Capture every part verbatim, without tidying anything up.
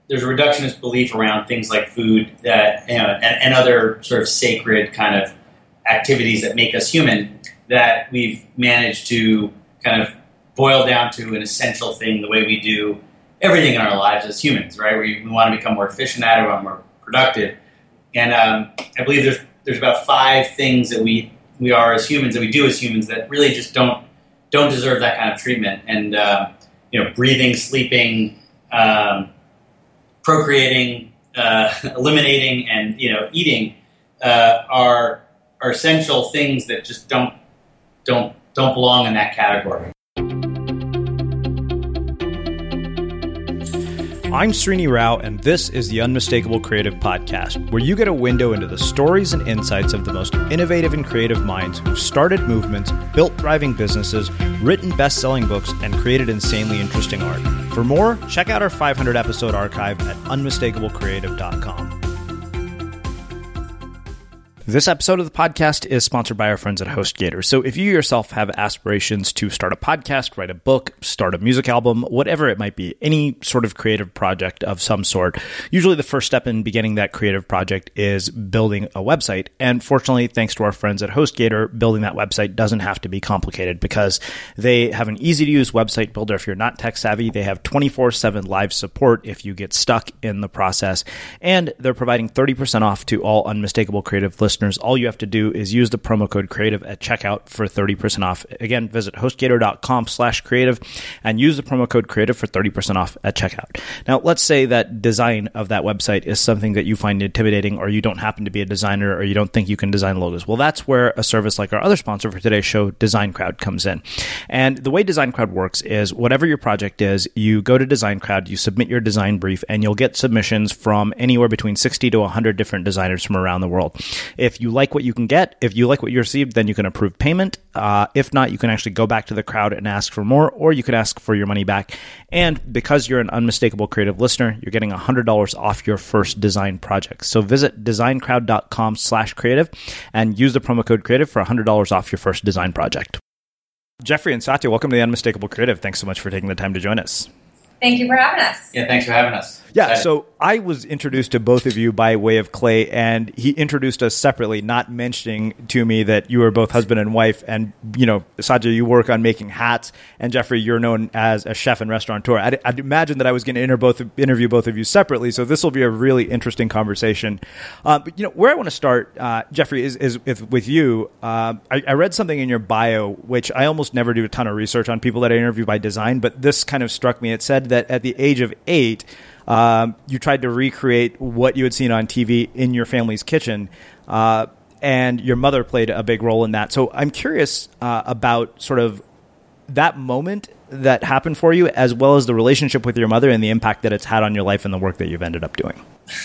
there's a reductionist belief around things like food that, you know, and, and other sort of sacred kind of activities that make us human, that we've managed to kind of boil down to an essential thing the way we do everything in our lives as humans, right? We, we want to become more efficient at it, we want to be more productive. And um, I believe there's there's about five things that we we are as humans, that we do as humans, that really just don't don't deserve that kind of treatment. And uh, you know, breathing, sleeping, um, procreating, uh, eliminating, and you know, eating uh, are are essential things that just don't don't don't belong in that category. I'm Srini Rao, and this is the Unmistakable Creative Podcast, where you get a window into the stories and insights of the most innovative and creative minds who've started movements, built thriving businesses, written best-selling books, and created insanely interesting art. For more, check out our five hundred episode archive at unmistakable creative dot com. This episode of the podcast is sponsored by our friends at HostGator. So if you yourself have aspirations to start a podcast, write a book, start a music album, whatever it might be, any sort of creative project of some sort, usually the first step in beginning that creative project is building a website. And fortunately, thanks to our friends at HostGator, building that website doesn't have to be complicated because they have an easy-to-use website builder. If you're not tech savvy, they have twenty-four seven live support if you get stuck in the process. And they're providing thirty percent off to all Unmistakable Creative listeners. All you have to do is use the promo code creative at checkout for thirty percent off. Again, visit hostgator.com slash creative and use the promo code creative for thirty percent off at checkout. Now, let's say that design of that website is something that you find intimidating, or you don't happen to be a designer, or you don't think you can design logos. Well, that's where a service like our other sponsor for today's show, DesignCrowd, comes in. And the way DesignCrowd works is whatever your project is, you go to DesignCrowd, you submit your design brief, and you'll get submissions from anywhere between sixty to one hundred different designers from around the world. If you like what you can get, if you like what you received, then you can approve payment. Uh, if not, you can actually go back to the crowd and ask for more, or you can ask for your money back. And because you're an Unmistakable Creative listener, you're getting one hundred dollars off your first design project. So visit designcrowd.com slash creative and use the promo code creative for one hundred dollars off your first design project. Jeffrey and Satya, welcome to the Unmistakable Creative. Thanks so much for taking the time to join us. Thank you for having us. Yeah, thanks for having us. Yeah, so I was introduced to both of you by way of Clay, and he introduced us separately, not mentioning to me that you were both husband and wife. And, you know, Satya, you work on making hats, and Jeffrey, you're known as a chef and restaurateur. I'd, I'd imagine that I was going to inter- both, interview both of you separately, so this will be a really interesting conversation. Uh, but, you know, where I want to start, uh, Jeffrey, is, is with, with you. Uh, I, I read something in your bio, which I almost never do a ton of research on people that I interview by design, but this kind of struck me. It said that at the age of eight, Um, you tried to recreate what you had seen on T V in your family's kitchen, uh, and your mother played a big role in that. So I'm curious uh, about sort of that moment that happened for you, as well as the relationship with your mother and the impact that it's had on your life and the work that you've ended up doing.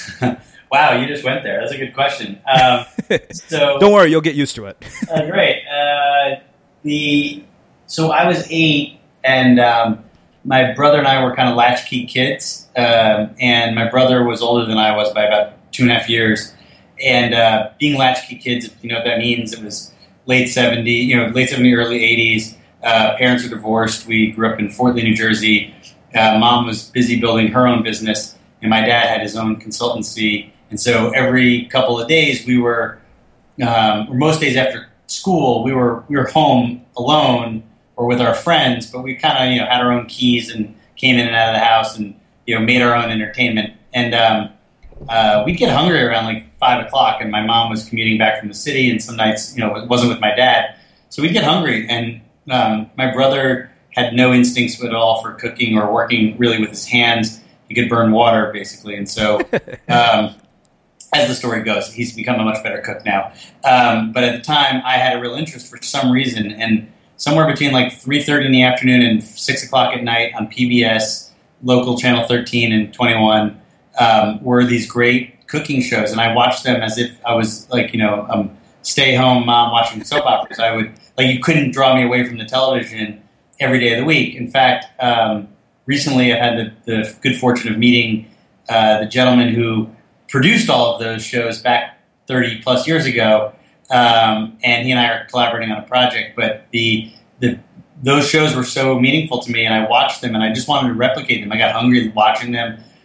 Wow, you just went there. That's a good question. Um, so don't worry, you'll get used to it. uh, great. Uh, the so I was eight, and um, my brother and I were kind of latchkey kids, um, and my brother was older than I was by about two and a half years. And uh, being latchkey kids, if you know what that means, it was late seventies, you know, late seventies, early eighties. Uh, parents were divorced. We grew up in Fort Lee, New Jersey. Uh, Mom was busy building her own business, and my dad had his own consultancy. And so every couple of days, we were, um, or most days after school, we were we were home alone or with our friends, but we kind of, you know, had our own keys and came in and out of the house and, you know, made our own entertainment. And um, uh, we'd get hungry around like five o'clock, and my mom was commuting back from the city, and some nights, you know, it wasn't with my dad. So we'd get hungry, and um, my brother had no instincts at all for cooking or working really with his hands. He could burn water, basically. And so, um, as the story goes, he's become a much better cook now. Um, but at the time, I had a real interest for some reason, and somewhere between like three thirty in the afternoon and six o'clock at night on P B S, local channel thirteen and twenty-one, um, were these great cooking shows. And I watched them as if I was like, you know, um, stay-home mom watching soap operas. I would, like, you couldn't draw me away from the television every day of the week. In fact, um, recently I had the, the good fortune of meeting uh, the gentleman who produced all of those shows back thirty plus years ago. Um, and he and I are collaborating on a project, but the, the those shows were so meaningful to me, and I watched them, and I just wanted to replicate them. I got hungry watching them.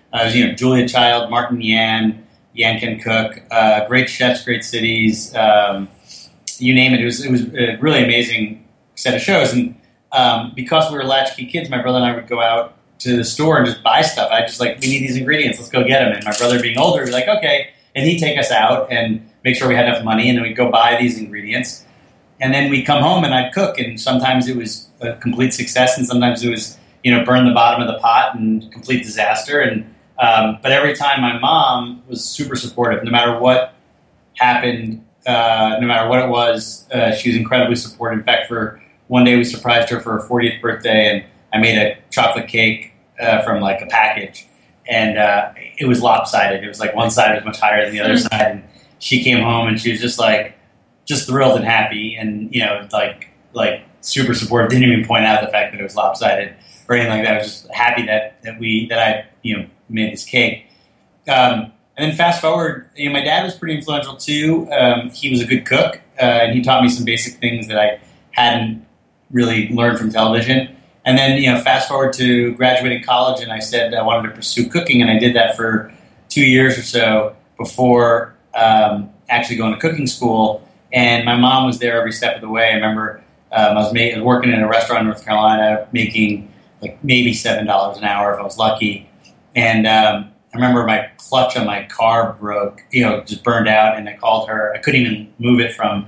Uh, it was, you know, Julia Child, Martin Yan, Yan Can Cook, uh, great chefs, great cities, um, you name it. It was it was a really amazing set of shows. And um, because we were latchkey kids, my brother and I would go out to the store and just buy stuff. I just like, we need these ingredients, let's go get them. And my brother being older, we'd be like, okay. And he'd take us out and make sure we had enough money, and then we'd go buy these ingredients. And then we'd come home and I'd cook, and sometimes it was a complete success, and sometimes it was, you know, burn the bottom of the pot and complete disaster. And um, but every time my mom was super supportive, no matter what happened, uh, no matter what it was, uh, she was incredibly supportive. In fact, for one day we surprised her for her fortieth birthday, and I made a chocolate cake uh, from like a package, and uh, it was lopsided. It was like one side was much higher than the other side, and she came home and she was just like, just thrilled and happy, and you know, like like super supportive. Didn't even point out the fact that it was lopsided or anything like that. I was just happy that that we that I you know made this cake. Um, and then fast forward, you know, my dad was pretty influential too. Um, he was a good cook, uh, and he taught me some basic things that I hadn't really learned from television. And then, you know, fast forward to graduating college, and I said I wanted to pursue cooking, and I did that for two years or so before um, actually going to cooking school. And my mom was there every step of the way. I remember um, I was ma- working in a restaurant in North Carolina, making like maybe seven dollars an hour if I was lucky. And um, I remember my clutch on my car broke, you know, just burned out, and I called her. I couldn't even move it from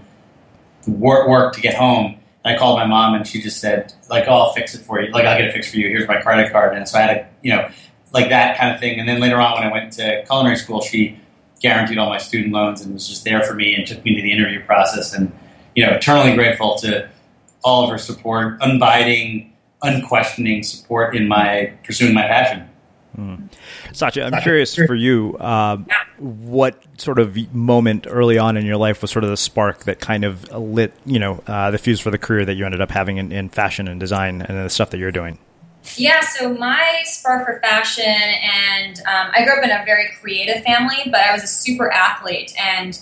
work, work to get home. And I called my mom, and she just said, like, oh, I'll fix it for you. Like, I'll get it fixed for you. Here's my credit card. And so I had a, you know, like that kind of thing. And then later on when I went to culinary school, she guaranteed all my student loans and was just there for me and took me to the interview process. And, you know, eternally grateful to all of her support, unbiding, unquestioning support in my pursuing my passion. Mm. Satya, I'm curious for you, uh, what sort of moment early on in your life was sort of the spark that kind of lit, you know, uh, the fuse for the career that you ended up having in, in fashion and design and the stuff that you're doing? Yeah, so my spark for fashion, and um, I grew up in a very creative family, but I was a super athlete and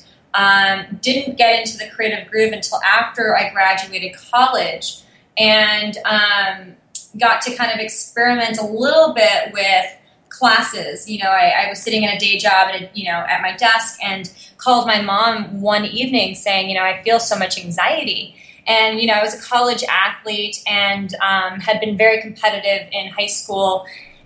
um, didn't get into the creative groove until after I graduated college, and um, got to kind of experiment a little bit with classes. You know, I, I was sitting in a day job at a, you know, at my desk, and called my mom one evening saying, you know, I feel so much anxiety. And, you know, I was a college athlete and um, had been very competitive in high school.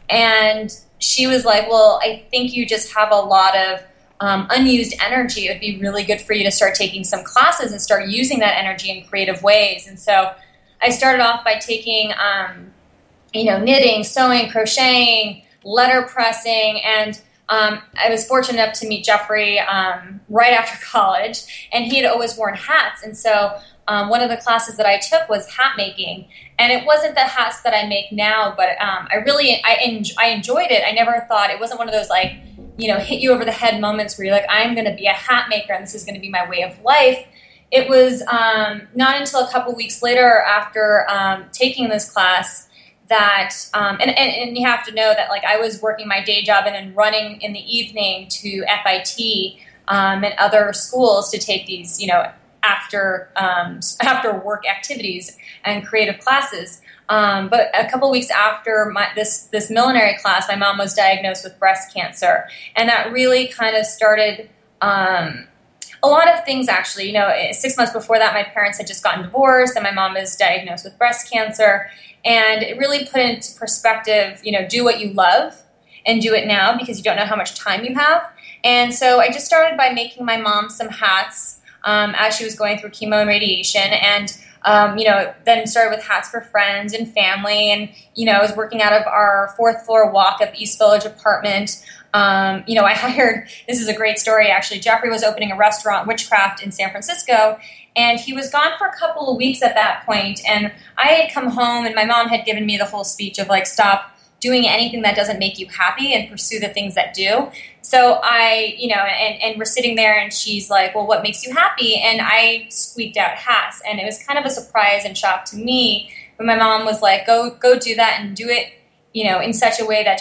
And she was like, well, I think you just have a lot of um, unused energy. It would be really good for you to start taking some classes and start using that energy in creative ways. And so I started off by taking, um, you know, knitting, sewing, crocheting, letter pressing, and um, I was fortunate enough to meet Jeffrey um, right after college, and he had always worn hats. And so um, one of the classes that I took was hat making, and it wasn't the hats that I make now, but um, I really, I, en- I enjoyed it. I never thought, it wasn't one of those like, you know, hit you over the head moments where you're like, I'm going to be a hat maker and this is going to be my way of life. It was um, not until a couple weeks later after um, taking this class that, um, and, and, and you have to know that like I was working my day job and then running in the evening to F I T um, and other schools to take these, you know, after um, after work activities and creative classes. Um, but a couple weeks after my, this this millinery class, my mom was diagnosed with breast cancer, and that really kind of started um, a lot of things. Actually, you know, six months before that, my parents had just gotten divorced, and my mom was diagnosed with breast cancer. And it really put into perspective, you know, do what you love and do it now because you don't know how much time you have. And so I just started by making my mom some hats um, as she was going through chemo and radiation. And, um, you know, then started with hats for friends and family. And, you know, I was working out of our fourth floor walk-up East Village apartment. Um, you know, I hired, this is a great story actually, Jeffrey was opening a restaurant, Witchcraft, in San Francisco. And he was gone for a couple of weeks at that point, and I had come home, and my mom had given me the whole speech of, like, stop doing anything that doesn't make you happy and pursue the things that do. So I, you know, and, and we're sitting there, and she's like, well, what makes you happy? And I squeaked out hats, and it was kind of a surprise and shock to me, but my mom was like, go, go do that and do it, you know, in such a way that just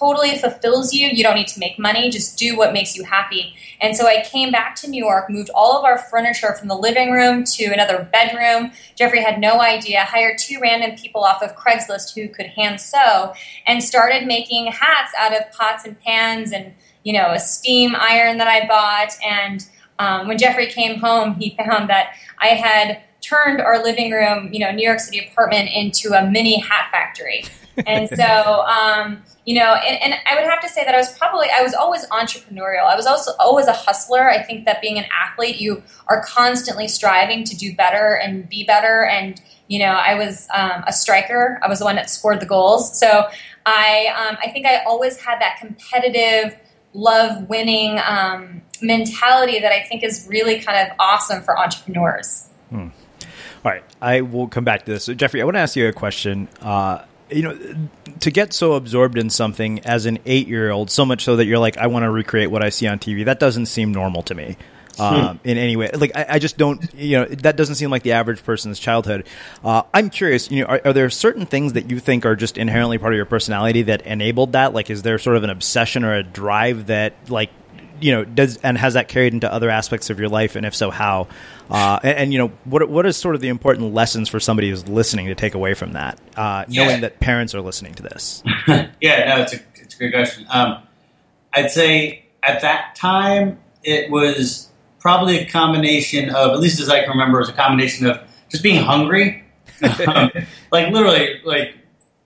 totally fulfills you, you don't need to make money. Just do what makes you happy. And so I came back to New York, moved all of our furniture from the living room to another bedroom. Jeffrey had no idea, hired two random people off of Craigslist who could hand sew, and started making hats out of pots and pans and, you know, a steam iron that I bought. And um, when Jeffrey came home, he found that I had turned our living room, you know, New York City apartment into a mini hat factory. And so, um, you know, and, and I would have to say that I was probably, I was always entrepreneurial. I was also always a hustler. I think that being an athlete, you are constantly striving to do better and be better. And, you know, I was um, a striker. I was the one that scored the goals. So I, um, I think I always had that competitive, love winning um, mentality that I think is really kind of awesome for entrepreneurs. Hmm. All right. I will come back to this. So, Jeffrey, I want to ask you a question. Uh, you know, to get so absorbed in something as an eight-year-old, so much so that you're like, I want to recreate what I see on T V, that doesn't seem normal to me um, in any way. Like, I, I just don't, you know, that doesn't seem like the average person's childhood. Uh, I'm curious, you know, are, are there certain things that you think are just inherently part of your personality that enabled that? Like, is there sort of an obsession or a drive that, like, you know, does and has that carried into other aspects of your life? And if so, how? Uh, and, and, you know, what what is sort of the important lessons for somebody who's listening to take away from that, uh, knowing yeah. that parents are listening to this? yeah, no, it's a, it's a good question. Um, I'd say at that time, it was probably a combination of, at least as I can remember, it was a combination of just being hungry. um, like literally, like,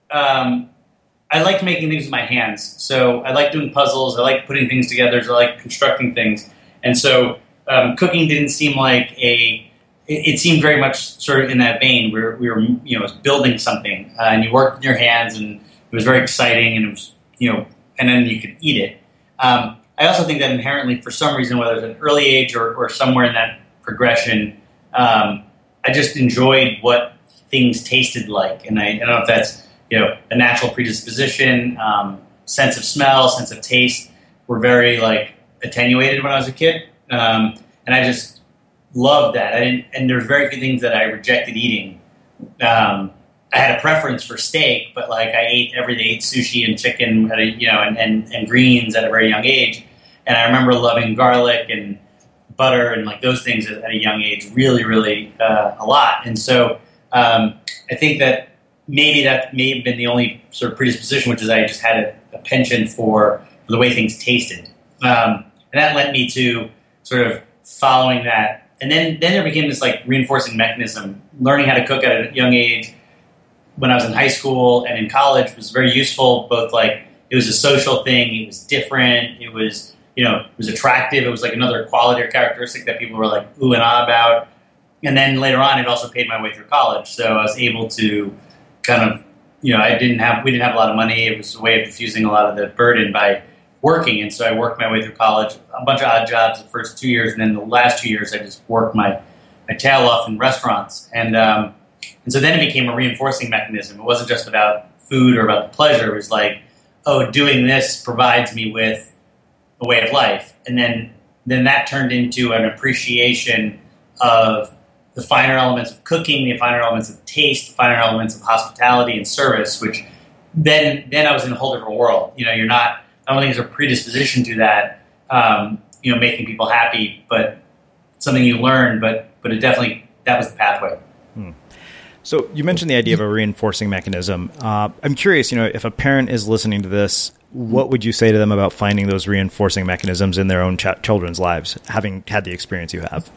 um, I liked making things with my hands. So I like doing puzzles. I like putting things together. So I like constructing things. And so um, cooking didn't seem like a, it, it seemed very much sort of in that vein. We were, we were you know, building something uh, and you worked with your hands and it was very exciting and it was, you know, and then you could eat it. Um, I also think that inherently for some reason, whether it's an early age or, or somewhere in that progression, um, I just enjoyed what things tasted like. And I, I don't know if that's, you know, a natural predisposition, um, sense of smell, sense of taste were very like attenuated when I was a kid. Um, and I just loved that. I didn't, and there's very few things that I rejected eating. Um, I had a preference for steak, but like I ate every day, ate sushi and chicken at a, you know, and, and, and greens at a very young age. And I remember loving garlic and butter and like those things at, at a young age, really, really uh, a lot. And so um, I think that maybe that may have been the only sort of predisposition, which is I just had a, a penchant for, for the way things tasted. Um, and that led me to sort of following that. And then, then there became this like reinforcing mechanism. Learning how to cook at a young age when I was in high school and in college was very useful. Both like it was a social thing, it was different, it was, you know, it was attractive. It was like another quality or characteristic that people were like ooh and ah about. And then later on, it also paid my way through college. So I was able to kind of, you know, I didn't have, we didn't have a lot of money. It was a way of diffusing a lot of the burden by working. And so I worked my way through college, a bunch of odd jobs the first two years. And then the last two years, I just worked my, my tail off in restaurants. And, um, and so then it became a reinforcing mechanism. It wasn't just about food or about the pleasure. It was like, oh, doing this provides me with a way of life. And then, then that turned into an appreciation of the finer elements of cooking, the finer elements of taste, the finer elements of hospitality and service, which then then I was in a whole different world. You know, you're not, I don't think there's a predisposition to that, um, you know, making people happy, but something you learn, but but it definitely, that was the pathway. Hmm. So you mentioned the idea of a reinforcing mechanism. Uh, I'm curious, you know, if a parent is listening to this, what would you say to them about finding those reinforcing mechanisms in their own ch- children's lives, having had the experience you have?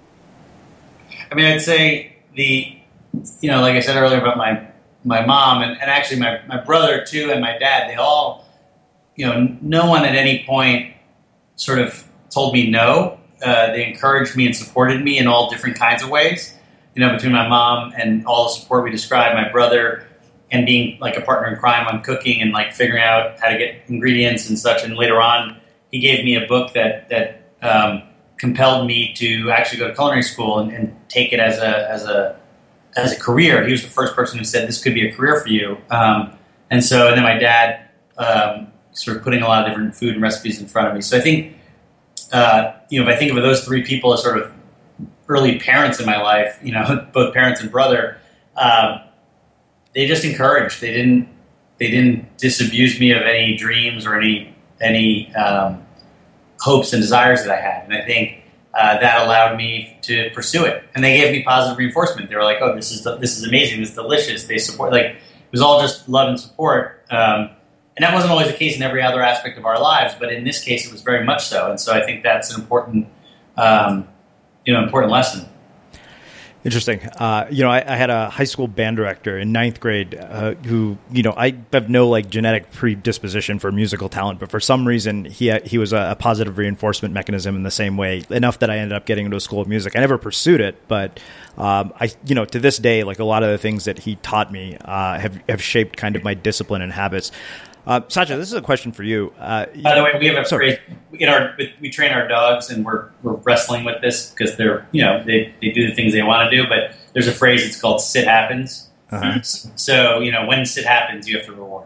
I mean, I'd say the, you know, like I said earlier about my, my mom and, and actually my, my brother too and my dad, they all, you know, no one at any point sort of told me no. Uh, they encouraged me and supported me in all different kinds of ways. You know, between my mom and all the support we described, my brother and being like a partner in crime on cooking and like figuring out how to get ingredients and such. And later on, he gave me a book that, that, um, compelled me to actually go to culinary school and, and take it as a as a as a career. He was the first person who said this could be a career for you. Um, and so, and then my dad um, sort of putting a lot of different food and recipes in front of me. So I think, uh, you know, if I think of those three people as sort of early parents in my life, you know, both parents and brother, um, they just encouraged. They didn't they didn't disabuse me of any dreams or any any um, hopes and desires that I had. And I think uh, that allowed me to pursue it. And they gave me positive reinforcement. They were like, "Oh, this is this is amazing. This is delicious." They support, like, it was all just love and support. Um, and that wasn't always the case in every other aspect of our lives, but in this case, it was very much so. And so I think that's an important, um, you know, important lesson. Interesting. Uh, you know, I, I had a high school band director in ninth grade uh, who, you know, I have no like genetic predisposition for musical talent, but for some reason he had, he was a, a positive reinforcement mechanism in the same way, enough that I ended up getting into a school of music. I never pursued it, but um, I, you know, to this day, like a lot of the things that he taught me uh, have have shaped kind of my discipline and habits. Uh, Satya, this is a question for you. Uh, By the way, we have a sorry. phrase in our we train our dogs, and we're we're wrestling with this because they're you know they, they do the things they want to do. But there's a phrase. It's called "sit happens." Uh-huh. So you know when sit happens, you have to reward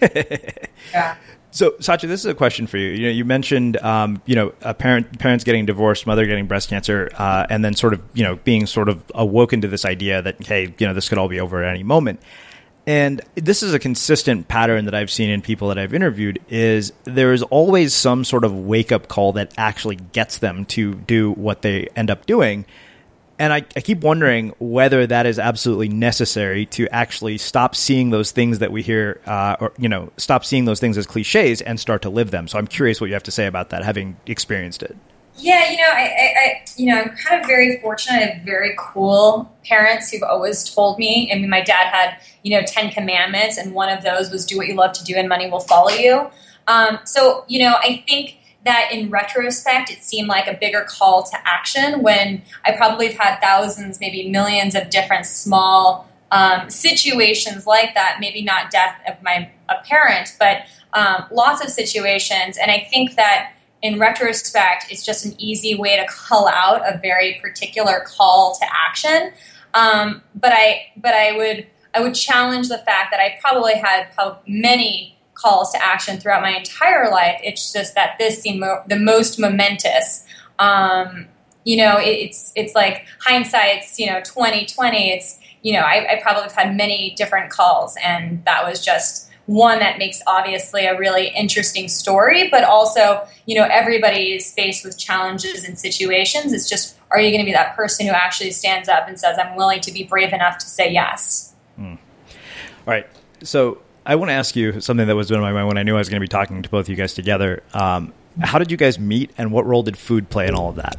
it. Yeah. So, Satya, this is a question for you. You know, you mentioned, um, you know, a parent, parents getting divorced, mother getting breast cancer, uh, and then sort of, you know, being sort of awoken to this idea that, hey, you know, this could all be over at any moment. And this is a consistent pattern that I've seen in people that I've interviewed is there is always some sort of wake-up call that actually gets them to do what they end up doing. And I, I keep wondering whether that is absolutely necessary to actually stop seeing those things that we hear, uh, or, you know, stop seeing those things as cliches and start to live them. So I'm curious what you have to say about that, having experienced it. Yeah, you know, I, I, I, you know, I'm kind of very fortunate. I have very cool parents who've always told me. I mean, my dad had, you know, Ten Commandments, and one of those was do what you love to do and money will follow you. Um, so, you know, I think that in retrospect, it seemed like a bigger call to action when I probably have had thousands, maybe millions of different small um, situations like that. Maybe not death of my a parent, but um, lots of situations. And I think that in retrospect, it's just an easy way to call out a very particular call to action. Um, but I, but I would, I would challenge the fact that I probably had many calls to action throughout my entire life. It's just that this seemed mo- the most momentous. Um, you know, it, it's it's like hindsight's you know twenty twenty. It's you know I, I probably have had many different calls, and that was just one that makes obviously a really interesting story, but also, you know, everybody is faced with challenges and situations. It's just, are you going to be that person who actually stands up and says, I'm willing to be brave enough to say yes? Mm. All right. So I want to ask you something that was in my mind when I knew I was going to be talking to both of you guys together. Um, how did you guys meet, and what role did food play in all of that?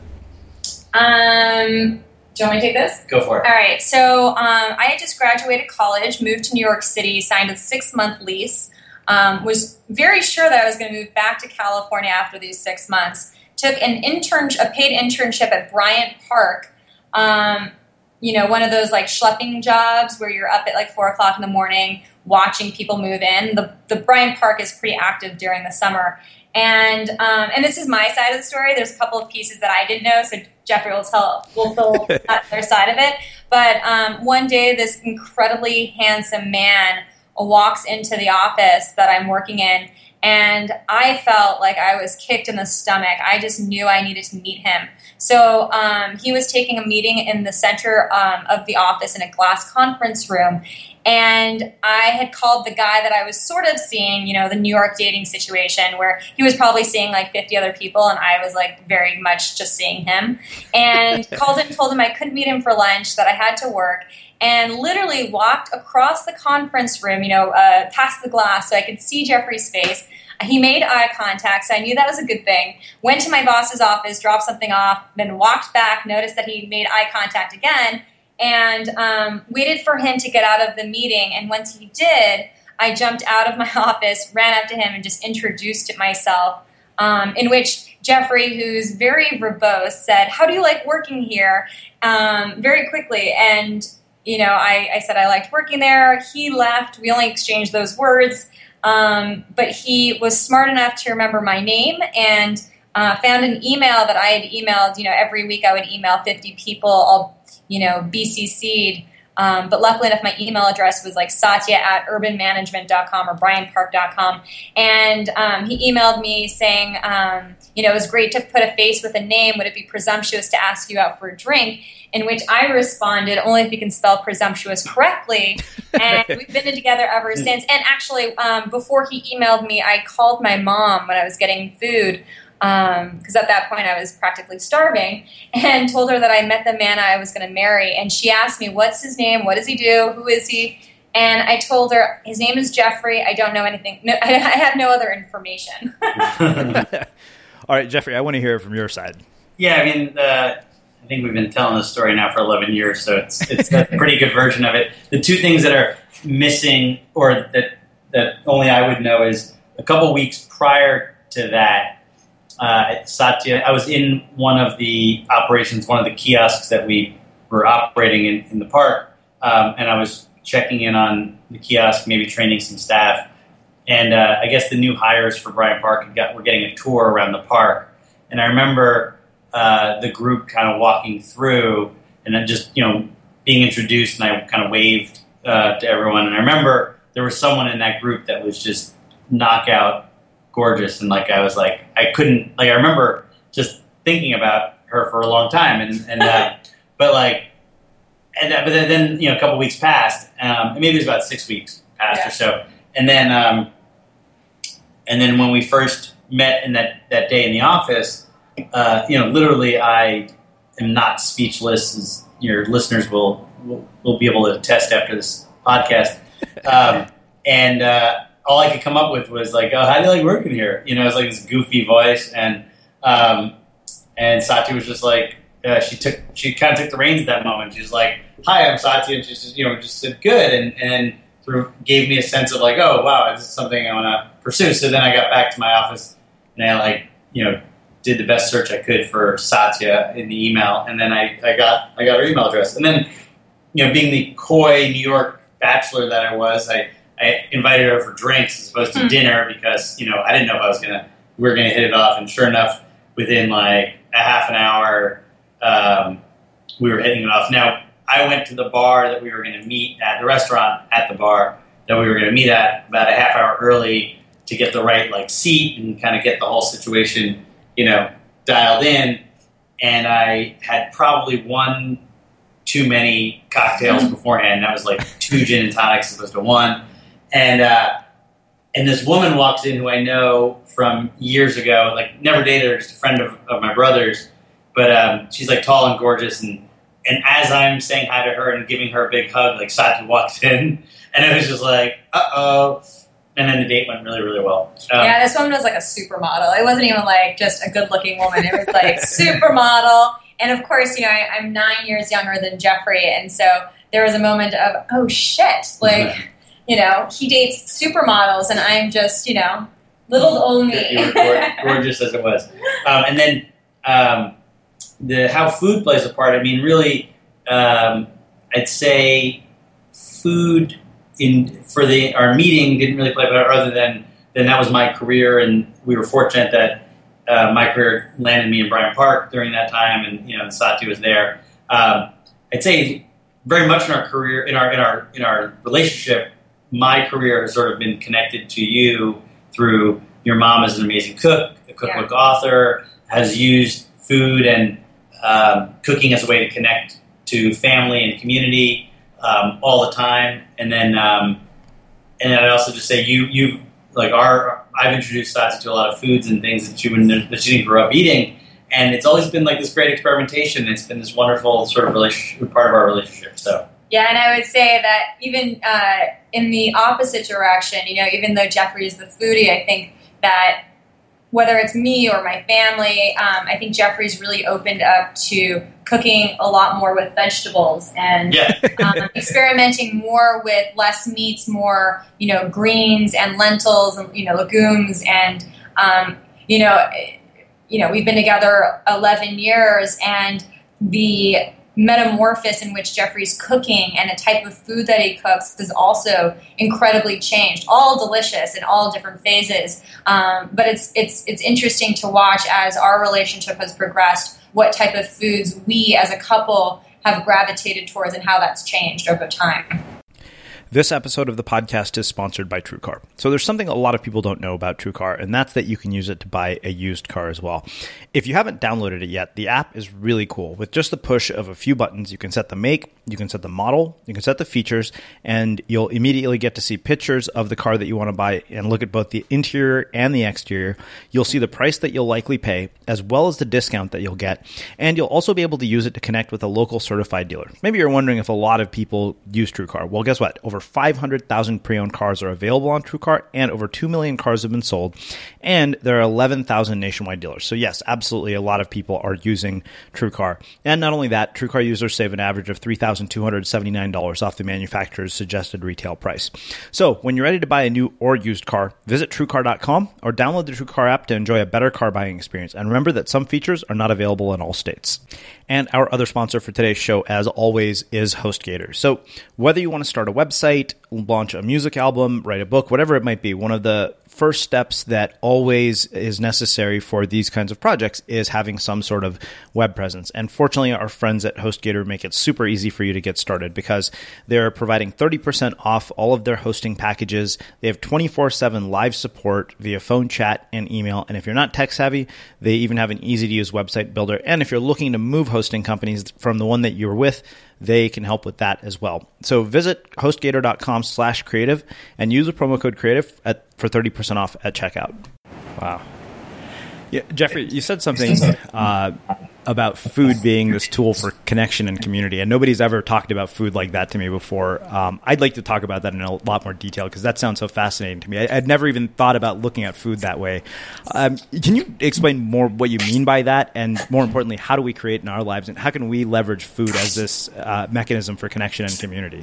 Um... Do you want me to take this? Go for it. All right. So um, I had just graduated college, moved to New York City, signed a six-month lease, um, was very sure that I was going to move back to California after these six months, took an intern, a paid internship at Bryant Park, um, you know, one of those like schlepping jobs where you're up at like four o'clock in the morning watching people move in. The, the Bryant Park is pretty active during the summer. And um, and this is my side of the story. There's a couple of pieces that I didn't know, so Jeffrey will tell will fill that other side of it. But um, one day, this incredibly handsome man walks into the office that I'm working in, and I felt like I was kicked in the stomach. I just knew I needed to meet him. So um, he was taking a meeting in the center um, of the office in a glass conference room. And I had called the guy that I was sort of seeing, you know, the New York dating situation where he was probably seeing like fifty other people and I was like very much just seeing him. And called him, told him I couldn't meet him for lunch, that I had to work, and literally walked across the conference room, you know, uh, past the glass so I could see Jeffrey's face. He made eye contact, so I knew that was a good thing. Went to my boss's office, dropped something off, then walked back, noticed that he made eye contact again, and um, waited for him to get out of the meeting. And once he did, I jumped out of my office, ran up to him, and just introduced myself, um, in which Jeffrey, who's very verbose, said, how do you like working here? Um, very quickly. And, you know, I, I said I liked working there. He left. We only exchanged those words. Um, but he was smart enough to remember my name and uh, found an email that I had emailed. You know, every week I would email fifty people, all, you know, B C C'd Um, but luckily enough, my email address was like Satya at urban management dot com or brian park dot com. And um, he emailed me saying, um, you know, it was great to put a face with a name. Would it be presumptuous to ask you out for a drink? In which I responded, only if you can spell presumptuous correctly. And we've been together ever since. And actually, um, before he emailed me, I called my mom when I was getting food, because um, at that point I was practically starving, and told her that I met the man I was going to marry. And she asked me, what's his name? What does he do? Who is he? And I told her, his name is Jeffrey. I don't know anything. No, I have no other information. All right, Jeffrey, I want to hear it from your side. Yeah, I mean, uh, I think we've been telling this story now for eleven years, so it's it's a pretty good version of it. The two things that are missing, or that that only I would know, is a couple weeks prior to that, uh, at Satya, I was in one of the operations, one of the kiosks that we were operating in, in the park, um, and I was checking in on the kiosk, maybe training some staff. And uh, I guess the new hires for Bryant Park got, were getting a tour around the park. And I remember uh, the group kind of walking through and then just, you know, being introduced, and I kind of waved uh, to everyone. And I remember there was someone in that group that was just knockout gorgeous. And like, I was like, I couldn't, like, I remember just thinking about her for a long time. And, and uh, but like, and but then, then, you know, a couple weeks passed, um, maybe it was about six weeks passed yeah. or so. And then, um, and then when we first met in that, that day in the office, uh, you know, literally I am not speechless, as your listeners will, will, will be able to attest after this podcast. Um, and, uh, all I could come up with was like, oh, how do you like working here? You know, it was like this goofy voice. And, um, and Satya was just like, uh, she took, she kind of took the reins at that moment. She was like, hi, I'm Satya. And she just, you know, just said good. And, and sort of gave me a sense of like, oh, wow, this is something I want to pursue. So then I got back to my office and I like, you know, did the best search I could for Satya in the email. And then I, I got, I got her email address. And then, you know, being the coy New York bachelor that I was, I, I invited her for drinks as opposed to mm. dinner because, you know, I didn't know if I was going to, we were going to hit it off. And sure enough, within like a half an hour, um, we were hitting it off. Now, I went to the bar that we were going to meet at, the restaurant at the bar that we were going to meet at about a half hour early to get the right like seat and kind of get the whole situation, you know, dialed in. And I had probably one too many cocktails mm. beforehand. That was like two gin and tonics as opposed to one. And uh, and this woman walks in who I know from years ago, like never dated her, just a friend of, of my brother's. But um, she's like tall and gorgeous. And, and as I'm saying hi to her and giving her a big hug, like Satya walks in. And it was just like, uh-oh. And then the date went really, really well. Um, yeah, this woman was like a supermodel. It wasn't even like just a good-looking woman. It was like supermodel. And of course, you know, I, I'm nine years younger than Jeffrey. And so there was a moment of, oh, shit. Like, you know, he dates supermodels and I'm just, you know, little old me. You were gorgeous as it was. Um, and then um, the how food plays a part. I mean, really, um, I'd say food in for the our meeting didn't really play a part other than, than that was my career. And we were fortunate that uh, my career landed me in Bryant Park during that time. And, you know, Satya was there. Um, I'd say very much in our career, in our in our in our relationship, my career has sort of been connected to you through your mom as an amazing cook, a cookbook yeah. author, has used food and um, cooking as a way to connect to family and community um, all the time. And then, um, and then I'd also just say you, you like our, I've introduced Satya to a lot of foods and things that she wouldn't, that she didn't grow up eating. And it's always been like this great experimentation. It's been this wonderful sort of relationship, part of our relationship. So. Yeah, and I would say that even uh, in the opposite direction, you know, even though Jeffrey is the foodie, I think that whether it's me or my family, um, I think Jeffrey's really opened up to cooking a lot more with vegetables and yeah. um, experimenting more with less meats, more, you know, greens and lentils and, you know, legumes. And, um, you know, you know, we've been together eleven years, and the metamorphosis in which Jeffrey's cooking and the type of food that he cooks has also incredibly changed. All delicious in all different phases, um, but it's it's it's interesting to watch as our relationship has progressed. What type of foods we as a couple have gravitated towards and how that's changed over time. This episode of the podcast is sponsored by TrueCar. So there's something a lot of people don't know about TrueCar, and that's that you can use it to buy a used car as well. If you haven't downloaded it yet, the app is really cool. With just the push of a few buttons, you can set the make, you can set the model, you can set the features, and you'll immediately get to see pictures of the car that you want to buy and look at both the interior and the exterior. You'll see the price that you'll likely pay, as well as the discount that you'll get, and you'll also be able to use it to connect with a local certified dealer. Maybe you're wondering if a lot of people use TrueCar. Well, guess what? Over five hundred thousand pre-owned cars are available on TrueCar, and over two million cars have been sold, and there are eleven thousand nationwide dealers. So yes, absolutely, a lot of people are using TrueCar. And not only that, TrueCar users save an average of three thousand two hundred seventy-nine dollars off the manufacturer's suggested retail price. So when you're ready to buy a new or used car, visit TrueCar dot com or download the TrueCar app to enjoy a better car buying experience. And remember that some features are not available in all states. And our other sponsor for today's show, as always, is HostGator. So whether you want to start a website, launch a music album, write a book, whatever it might be, one of the first steps that always is necessary for these kinds of projects is having some sort of web presence. And fortunately, our friends at HostGator make it super easy for you to get started because they're providing thirty percent off all of their hosting packages. They have twenty-four seven live support via phone, chat, and email. And if you're not tech savvy, they even have an easy-to-use website builder. And if you're looking to move hosting companies from the one that you're with, they can help with that as well. So visit HostGator dot com slash creative and use the promo code creative at, for thirty percent off at checkout. Wow. Yeah, Jeffrey, you said something uh, about food being this tool for connection and community, and nobody's ever talked about food like that to me before. Um, I'd like to talk about that in a lot more detail because that sounds so fascinating to me. I, I'd never even thought about looking at food that way. Um, can you explain more what you mean by that, and more importantly, how do we create in our lives, and how can we leverage food as this uh, mechanism for connection and community?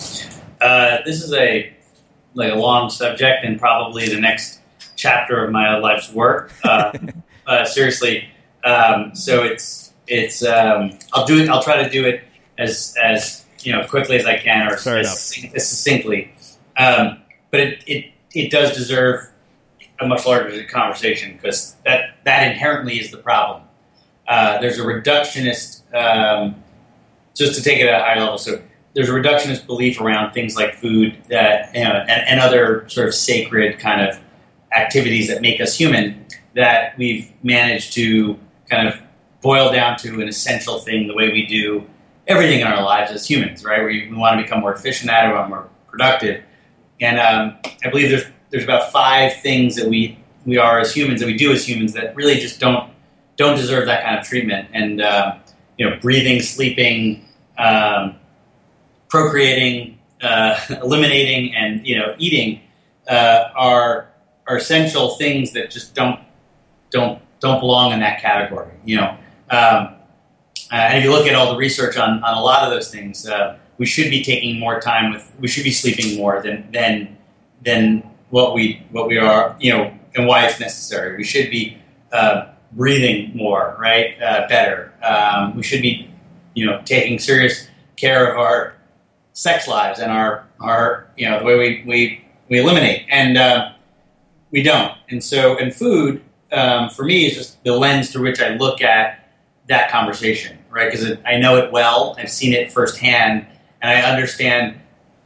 Uh, this is a like a long subject, and probably the next chapter of my life's work. Uh, uh, seriously, um, so it's it's. Um, I'll do it. I'll try to do it as as you know quickly as I can, or as, as, as succinctly. Um, but it, it it does deserve a much larger conversation because that that inherently is the problem. Uh, there's a reductionist. Um, just to take it at a high level, so there's a reductionist belief around things like food that you know, and, and other sort of sacred kind of activities that make us human that we've managed to kind of boil down to an essential thing the way we do everything in our lives as humans, right? We, we want to become more efficient at it, we want more productive. And um, I believe there's there's about five things that we we are as humans, that we do as humans, that really just don't don't deserve that kind of treatment. And uh, you know, breathing, sleeping, um, procreating, uh, eliminating, and you know, eating uh, are are essential things that just don't don't don't belong in that category. You know, um, uh, and if you look at all the research on, on a lot of those things, uh, we should be taking more time with. We should be sleeping more than than than what we what we are. You know, and why it's necessary. We should be uh, breathing more, right? Uh, better. Um, we should be, you know, taking serious care of our sex lives and our our you know the way we we, we eliminate, and uh, we don't. And so, and food um, for me is just the lens through which I look at that conversation, right? Because I know it well, I've seen it firsthand, and I understand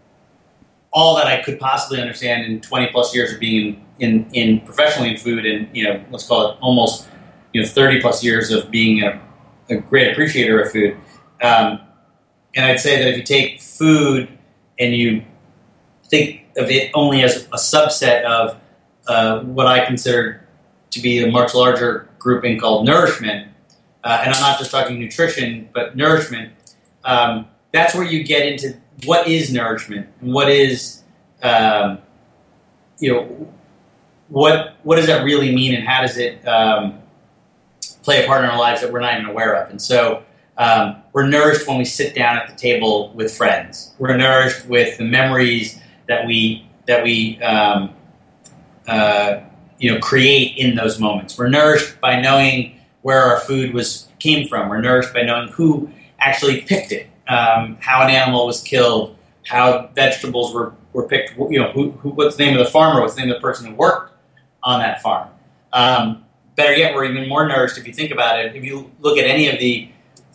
all that I could possibly understand in twenty plus years of being in, in, in professionally in food, and you know, let's call it almost you know thirty plus years of being a, a great appreciator of food. Um, and I'd say that if you take food and you think of it only as a subset of uh, what I consider to be a much larger grouping called nourishment, uh, and I'm not just talking nutrition, but nourishment, um, that's where you get into what is nourishment and what is, um, you know, what what does that really mean, and how does it um, play a part in our lives that we're not even aware of? And so um, we're nourished when we sit down at the table with friends. We're nourished with the memories that we that we um, uh, you know create in those moments. We're nourished by knowing where our food was came from. We're nourished by knowing who actually picked it. Um, how an animal was killed, how vegetables were, were picked, you know, who, who, what's the name of the farmer, what's the name of the person who worked on that farm. Um, better yet, we're even more nourished if you think about it. If you look at any of the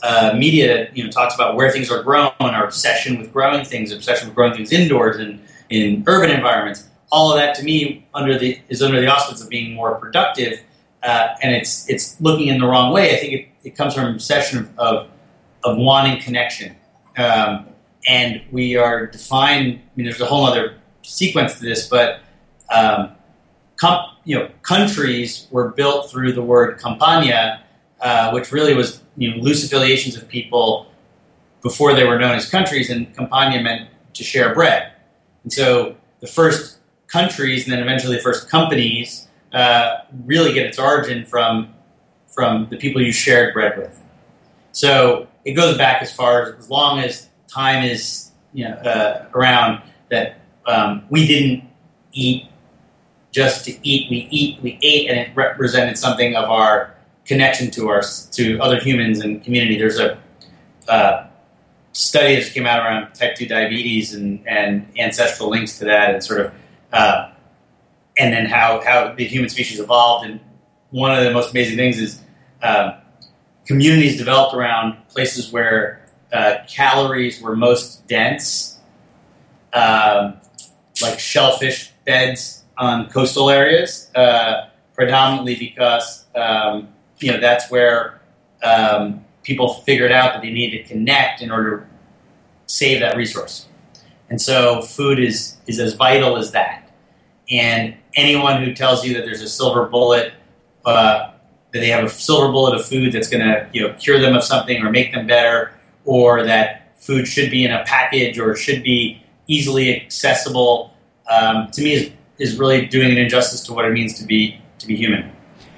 uh, media that you know talks about where things are grown, our obsession with growing things, obsession with growing things indoors and in urban environments. All of that to me under the is under the auspices of being more productive, uh, and it's it's looking in the wrong way. I think it, it comes from an obsession of of, of wanting connection, um, and we are defined. I mean, there's a whole other sequence to this, but um, com- you know, countries were built through the word campagna, uh, which really was you know loose affiliations of people before they were known as countries, and campagna meant to share bread. And so the first countries and then eventually the first companies uh, really get its origin from from the people you shared bread with. So it goes back as far as as long as time is you know uh, around that um, we didn't eat just to eat. We eat we ate, and it represented something of our connection to our to other humans and community. There's a uh, study that just came out around type two diabetes and, and ancestral links to that, and sort of, uh, and then how, how the human species evolved. And one of the most amazing things is uh, communities developed around places where uh, calories were most dense, um, like shellfish beds on coastal areas, uh, predominantly because um, you know that's where um, people figured out that they needed to connect in order to save that resource. And so food is, is as vital as that. And anyone who tells you that there's a silver bullet, uh, that they have a silver bullet of food that's going to you know cure them of something or make them better, or that food should be in a package or should be easily accessible, um, to me is, is really doing an injustice to what it means to be to be human.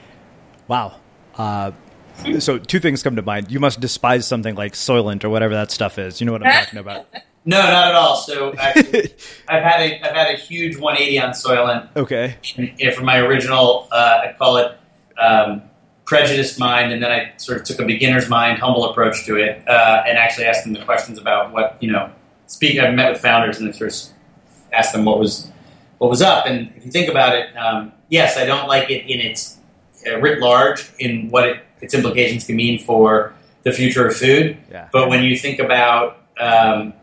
Wow. Uh So two things come to mind. You must despise something like Soylent or whatever that stuff is. You know what I'm talking about? No, not at all. So actually, I've had a I've had a huge one eighty on Soylent. Okay. And from my original, uh, I call it um, prejudiced mind, and then I sort of took a beginner's mind, humble approach to it, uh, and actually asked them the questions about what you know. Speak. I've met with founders and sort of asked them what was what was up. And if you think about it, um, yes, I don't like it in its uh, writ large in what it. its implications can mean for the future of food. Yeah. But when you think about um,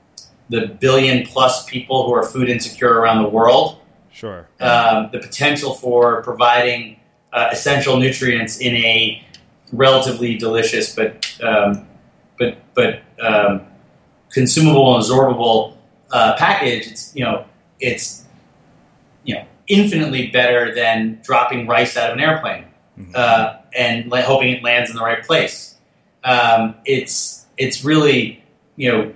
the billion plus people who are food insecure around the world, sure, um, the potential for providing uh, essential nutrients in a relatively delicious but um, but but um, consumable and absorbable uh, package, it's you know it's you know infinitely better than dropping rice out of an airplane. Mm-hmm. Uh, and like, hoping it lands in the right place. Um, it's it's really you know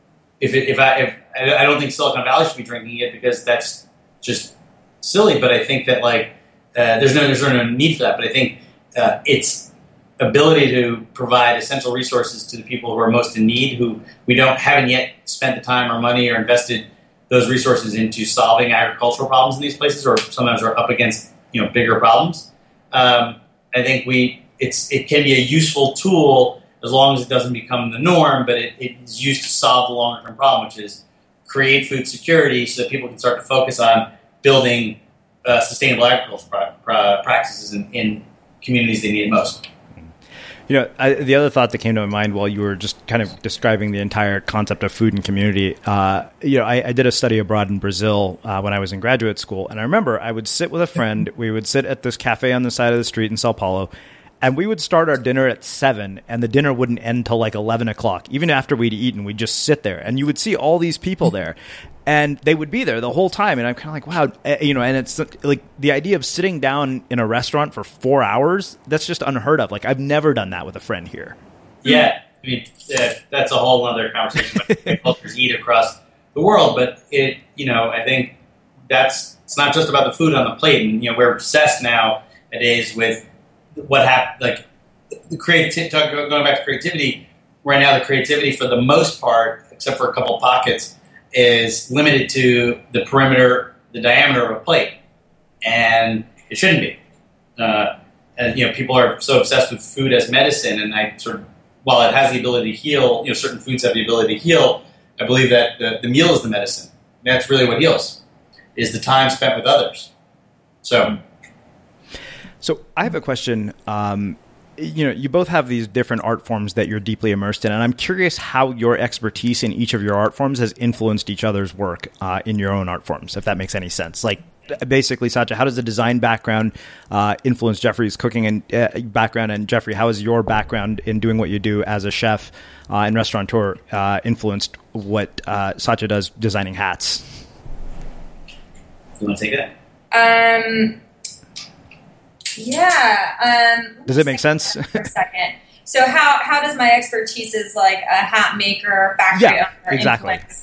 if it, if I if I don't think Silicon Valley should be drinking it because that's just silly. But I think that like uh, there's no there's no need for that. But I think uh, its ability to provide essential resources to the people who are most in need, who we don't haven't yet spent the time or money or invested those resources into solving agricultural problems in these places, or sometimes are up against you know bigger problems. Um, I think we it's it can be a useful tool as long as it doesn't become the norm, but it, it is used to solve the longer term problem, which is create food security so that people can start to focus on building uh, sustainable agricultural pra- pra- practices in, in communities they need it most. You know, I, the other thought that came to my mind while you were just kind of describing the entire concept of food and community, uh, you know, I, I did a study abroad in Brazil uh, when I was in graduate school. And I remember I would sit with a friend. We would sit at this cafe on the side of the street in Sao Paulo, and we would start our dinner at seven, and the dinner wouldn't end till like eleven o'clock. Even after we'd eaten, we'd just sit there, and you would see all these people there. And they would be there the whole time. And I'm kind of like, wow, you know, and it's like the idea of sitting down in a restaurant for four hours, that's just unheard of. Like, I've never done that with a friend here. Yeah. I mean, uh, that's a whole other conversation about how cultures eat across the world. But it, you know, I think that's, it's not just about the food on the plate. And, you know, we're obsessed nowadays with what happened, like the creativity, going back to creativity, right now the creativity for the most part, except for a couple pockets, is limited to the perimeter, the diameter of a plate, and it shouldn't be. Uh, and you know, people are so obsessed with food as medicine, and I sort of, while it has the ability to heal, you know, certain foods have the ability to heal. I believe that the, the meal is the medicine. And that's really what heals, is the time spent with others. So, so I have a question. Um, you know, you both have these different art forms that you're deeply immersed in, and I'm curious how your expertise in each of your art forms has influenced each other's work uh, in your own art forms, if that makes any sense. Like, basically, Satya, how does the design background uh, influence Jeffrey's cooking and uh, background, and Jeffrey, how has your background in doing what you do as a chef uh, and restaurateur uh, influenced what uh, Satya does designing hats? You want to take that? Um. Yeah. Um, does it make sense? For a second. So how how does my expertise as like a hat maker, factory yeah, owner exactly. influence?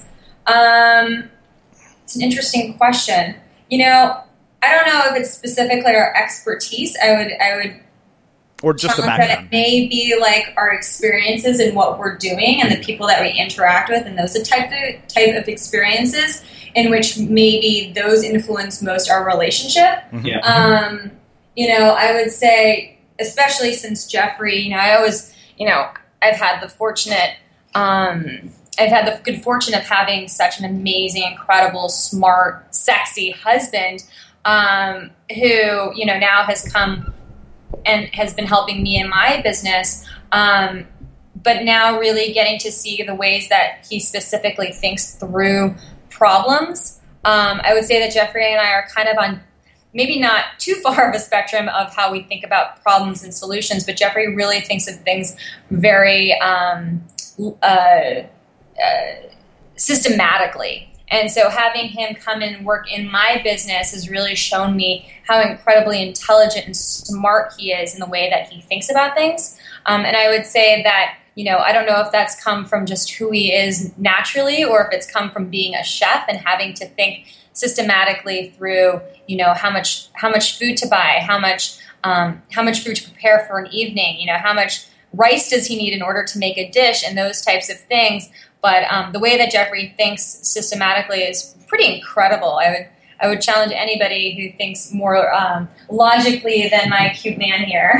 Um, it's an interesting question. You know, I don't know if it's specifically our expertise. I would I would or just the that background. it may be like our experiences and what we're doing and the people that we interact with, and those are the type of type of experiences in which maybe those influence most our relationship. Mm-hmm. Yeah. Um, you know, I would say, especially since Jeffrey, you know, I always, you know, I've had the fortunate, um, I've had the good fortune of having such an amazing, incredible, smart, sexy husband um, who, you know, now has come and has been helping me in my business. Um, but now really getting to see the ways that he specifically thinks through problems. Um, I would say that Jeffrey and I are kind of on maybe not too far of a spectrum of how we think about problems and solutions, but Jeffrey really thinks of things very um, uh, uh, systematically. And so having him come and work in my business has really shown me how incredibly intelligent and smart he is in the way that he thinks about things. Um, and I would say that, you know, I don't know if that's come from just who he is naturally or if it's come from being a chef and having to think systematically through, you know, how much how much food to buy, how much um, how much food to prepare for an evening, you know, how much rice does he need in order to make a dish, and those types of things. But um, the way that Jeffrey thinks systematically is pretty incredible. I would I would challenge anybody who thinks more um, logically than my cute man here.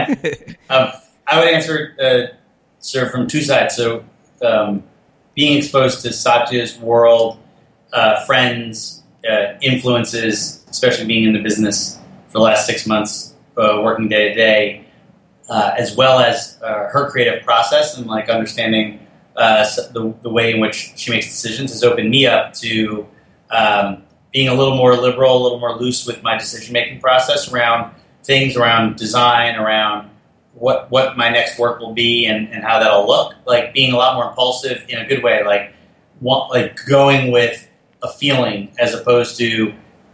um, I would answer uh, sort of from two sides. So um, being exposed to Satya's world, uh, friends, uh, influences, especially being in the business for the last six months, uh, working day to day, uh, as well as uh, her creative process and like understanding uh, the, the way in which she makes decisions has opened me up to um, being a little more liberal, a little more loose with my decision-making process around things, around design, around what what my next work will be and, and how that'll look. Like being a lot more impulsive in a good way, like want, like going with a feeling as opposed to,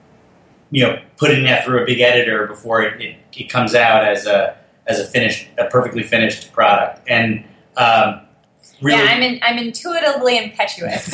you know, putting that through a big editor before it, it, it comes out as a as a finished, a perfectly finished product. And um, really, yeah, I'm in, I'm intuitively impetuous.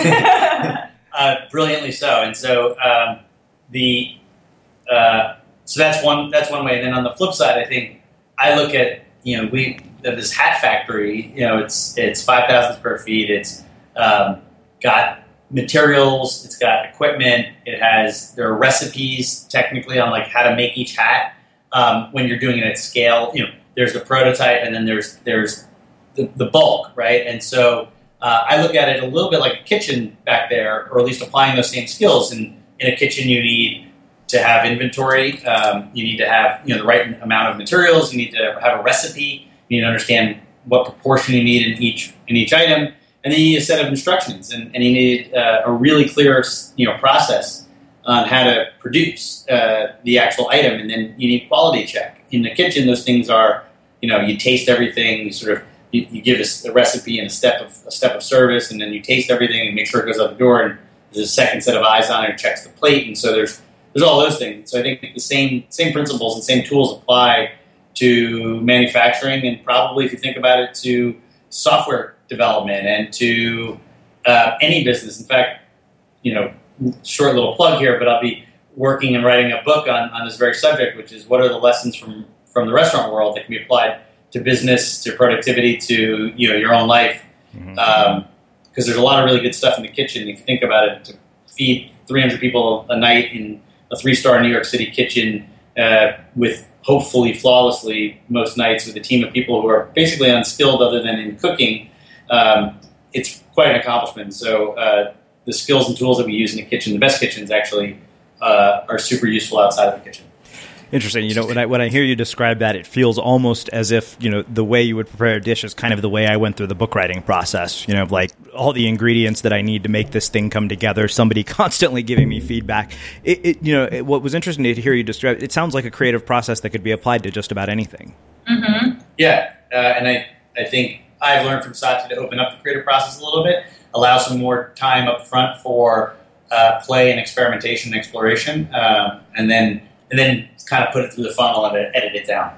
uh, brilliantly so. And so um, the uh, so that's one that's one way. And then on the flip side, I think I look at, you know, we this hat factory. You know, it's it's five thousand square feet. It's um, got materials, it's got equipment, it has, there are recipes technically on like how to make each hat um, when you're doing it at scale. You know, there's the prototype and then there's there's the, the bulk, right? And so uh, I look at it a little bit like a kitchen back there, or at least applying those same skills. And in a kitchen, you need to have inventory, um, you need to have, you know, the right amount of materials, you need to have a recipe, you need to understand what proportion you need in each in each item. And then you need a set of instructions, and, and you need uh, a really clear, you know, process on how to produce uh, the actual item, and then you need quality check. In the kitchen, those things are, you know, you taste everything, you sort of, you, you give a, a recipe and a step of a step of service, and then you taste everything and make sure it goes out the door, and there's a second set of eyes on it, checks the plate, and so there's there's all those things. So I think the same same principles and same tools apply to manufacturing, and probably if you think about it, to software development and to uh, any business. In fact, you know, short little plug here, but I'll be working and writing a book on, on this very subject, which is what are the lessons from, from the restaurant world that can be applied to business, to productivity, to, you know, your own life. Mm-hmm. Um, because there's a lot of really good stuff in the kitchen. If you think about it, to feed three hundred people a night in a three-star New York City kitchen uh, with hopefully flawlessly most nights with a team of people who are basically unskilled other than in cooking, Um, it's quite an accomplishment. So uh, the skills and tools that we use in the kitchen, the best kitchens actually, uh, are super useful outside of the kitchen. Interesting. You know, when I when I hear you describe that, it feels almost as if, you know, the way you would prepare a dish is kind of the way I went through the book writing process. You know, like all the ingredients that I need to make this thing come together, somebody constantly giving me feedback. It, it you know, it, what was interesting to hear you describe, it sounds like a creative process that could be applied to just about anything. Mm-hmm. Yeah, uh, and I, I think I've learned from Satya to open up the creative process a little bit, allow some more time up front for uh, play and experimentation and exploration, um, and then and then kind of put it through the funnel and edit it down.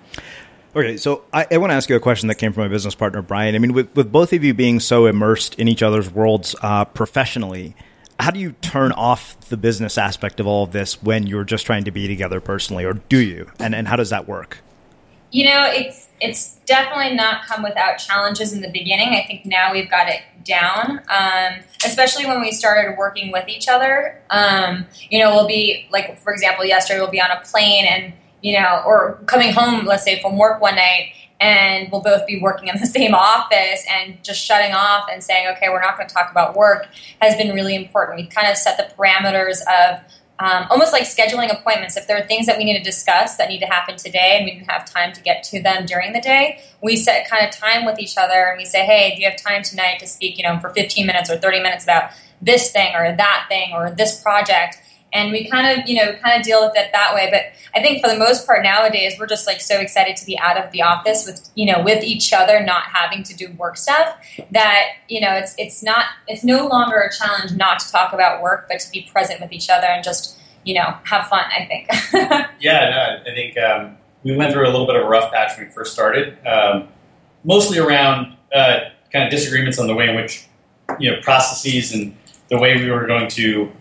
Okay, so I, I want to ask you a question that came from my business partner, Brian. I mean, with, with both of you being so immersed in each other's worlds uh, professionally, how do you turn off the business aspect of all of this when you're just trying to be together personally, or do you? And and how does that work? You know, it's it's definitely not come without challenges in the beginning. I think now we've got it down, um, especially when we started working with each other. Um, you know, we'll be, like, for example, yesterday we'll be on a plane and, you know, or coming home, let's say, from work one night, and we'll both be working in the same office, and just shutting off and saying, okay, we're not going to talk about work has been really important. We've kind of set the parameters of Um, almost like scheduling appointments. If there are things that we need to discuss that need to happen today and we didn't have time to get to them during the day, we set kind of time with each other and we say, hey, do you have time tonight to speak, you know, for fifteen minutes or thirty minutes about this thing or that thing or this project? And we kind of, you know, kind of deal with it that way. But I think for the most part nowadays, we're just like so excited to be out of the office with, you know, with each other, not having to do work stuff, that, you know, it's it's not, it's no longer a challenge not to talk about work, but to be present with each other and just, you know, have fun, I think. Yeah, no, I think um, we went through a little bit of a rough patch when we first started, um, mostly around uh, kind of disagreements on the way in which, you know, processes and the way we were going to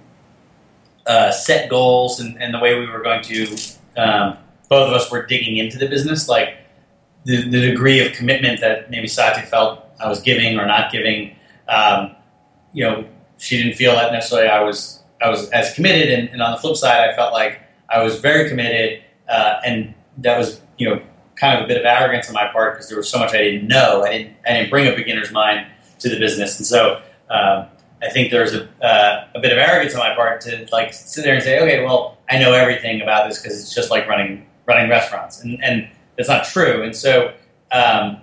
Uh, set goals and, and the way we were going to, um, both of us were digging into the business, like the, the degree of commitment that maybe Satya felt I was giving or not giving. Um, you know, she didn't feel that necessarily I was I was as committed, and, and on the flip side, I felt like I was very committed, uh, and that was, you know, kind of a bit of arrogance on my part because there was so much I didn't know. I didn't I didn't bring a beginner's mind to the business, and so. Um, I think there's a, uh, a bit of arrogance on my part to like sit there and say, okay, well, I know everything about this because it's just like running running restaurants, and and that's not true. And so, um,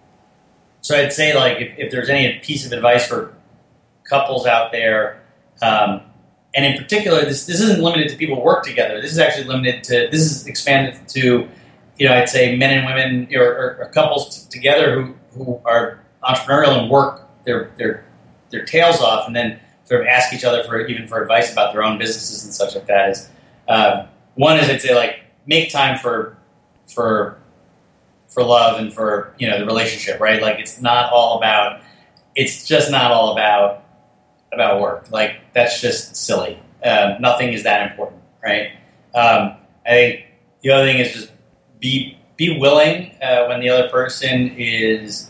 so I'd say like if, if there's any piece of advice for couples out there, um, and in particular, this this isn't limited to people who work together. This is actually limited to this is expanded to, you know, I'd say men and women or, or, or couples t- together who who are entrepreneurial and work their their their tails off, and then sort of ask each other for even for advice about their own businesses and such like that. Is uh, one is I'd say like make time for for for love and for, you know, the relationship, right? Like it's not all about it's just not all about about work. Like that's just silly. Uh, nothing is that important, right? Um, I think the other thing is just be be willing uh, when the other person is.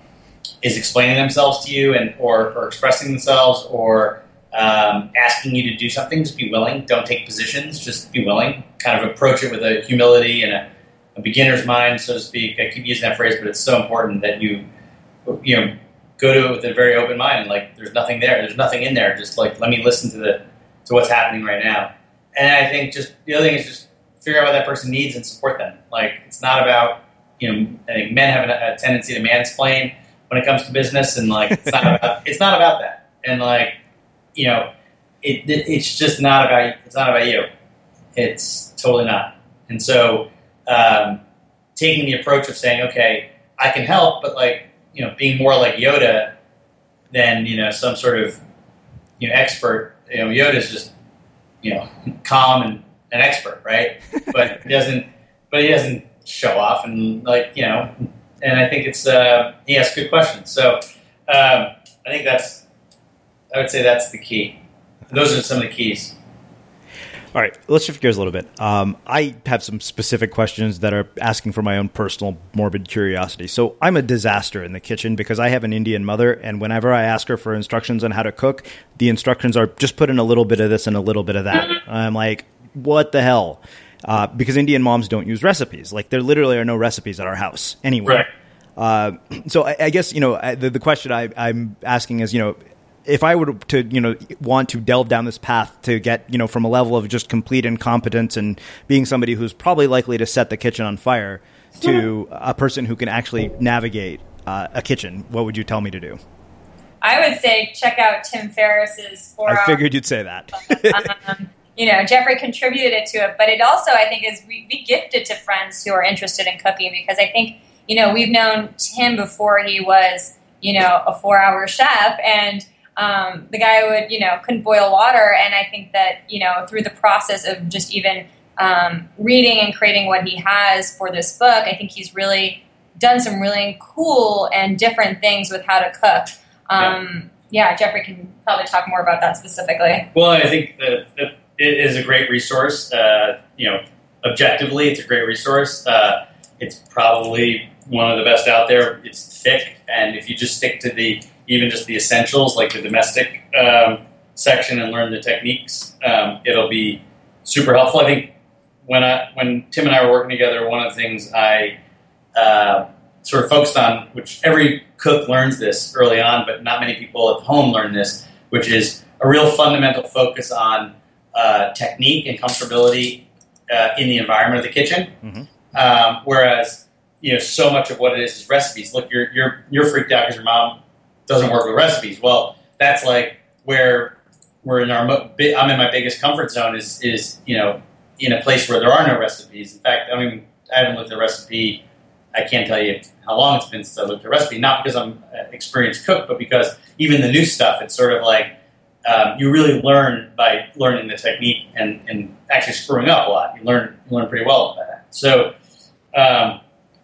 is explaining themselves to you and or, or expressing themselves or um, asking you to do something. Just be willing. Don't take positions. Just be willing. Kind of approach it with a humility and a, a beginner's mind, so to speak. I keep using that phrase, but it's so important that you you know go to it with a very open mind and like there's nothing there. There's nothing in there. Just like let me listen to the to what's happening right now. And I think just the other thing is just figure out what that person needs and support them. Like it's not about, you know, I think men have a, a tendency to mansplain when it comes to business, and like it's not about, it's not about that, and like you know, it, it it's just not about it's not about you. It's totally not. And so, um, taking the approach of saying, okay, I can help, but like you know, being more like Yoda than you know some sort of you know expert. You know, Yoda's just you know calm and an expert, right? But he doesn't, but he doesn't show off, and like you know. And I think it's uh, he asks good questions. So um, I think that's I would say that's the key. Those are some of the keys. All right, let's shift gears a little bit. Um, I have some specific questions that are asking for my own personal morbid curiosity. So I'm a disaster in the kitchen because I have an Indian mother, and whenever I ask her for instructions on how to cook, the instructions are just put in a little bit of this and a little bit of that. I'm like, what the hell? Uh, because Indian moms don't use recipes. Like there literally are no recipes at our house anyway. Right. Uh, so I, I guess, you know, the, the question I, I'm asking is, you know, if I were to, you know, want to delve down this path to get, you know, from a level of just complete incompetence and being somebody who's probably likely to set the kitchen on fire to a person who can actually navigate uh, a kitchen, what would you tell me to do? I would say check out Tim Ferriss's four I figured you'd say that. um, you know, Jeffrey contributed it to it, but it also, I think, is we, we gift it to friends who are interested in cooking, because I think, you know, we've known Tim before he was, you know, a four-hour chef, and um, the guy would, you know, couldn't boil water, and I think that, you know, through the process of just even um, reading and creating what he has for this book, I think he's really done some really cool and different things with how to cook. Um, yeah. yeah, Jeffrey can probably talk more about that specifically. Well, I think that it is a great resource. Uh, you know, objectively, it's a great resource. Uh, it's probably one of the best out there. It's thick, and if you just stick to the even just the essentials, like the domestic um, section, and learn the techniques, um, it'll be super helpful. I think when I when Tim and I were working together, one of the things I uh, sort of focused on, which every cook learns this early on, but not many people at home learn this, which is a real fundamental focus on uh, technique and comfortability uh, in the environment of the kitchen. Mm-hmm. Um, whereas, you know, so much of what it is is recipes. Look, you're you're you're freaked out because your mom doesn't work with recipes. Well, that's like where we're in our. Mo- I'm in my biggest comfort zone is is you know in a place where there are no recipes. In fact, I mean, I haven't looked at a recipe. I can't tell you how long it's been since I looked at a recipe. Not because I'm an experienced cook, but because even the new stuff, it's sort of like um, you really learn by learning the technique and, and actually screwing up a lot. You learn you learn pretty well about that. So, um,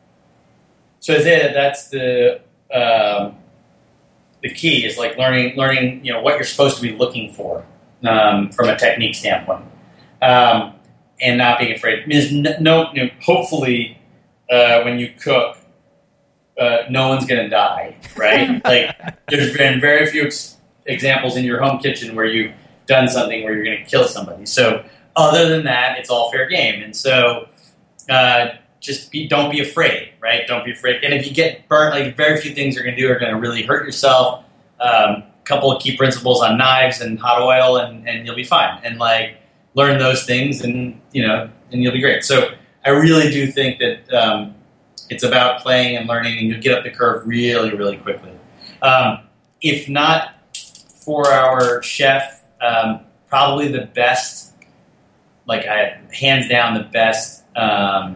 so I'd say that that's the um, the key is like learning learning you know what you're supposed to be looking for um, from a technique standpoint, um, and not being afraid. I mean, there's no, you know, hopefully. Uh, when you cook, uh, no one's going to die, right? Like, there's been very few ex- examples in your home kitchen where you've done something where you're going to kill somebody. So, other than that, it's all fair game. And so, uh, just be, don't be afraid, right? Don't be afraid. And if you get burnt, like, very few things you're going to do are going to really hurt yourself. Um, a couple of key principles on knives and hot oil, and, and you'll be fine. And, like, learn those things, and, you know, and you'll be great. So, I really do think that um, it's about playing and learning, and you'll get up the curve really, really quickly. Um, if not for our chef, um, probably the best, like I, hands down the best um,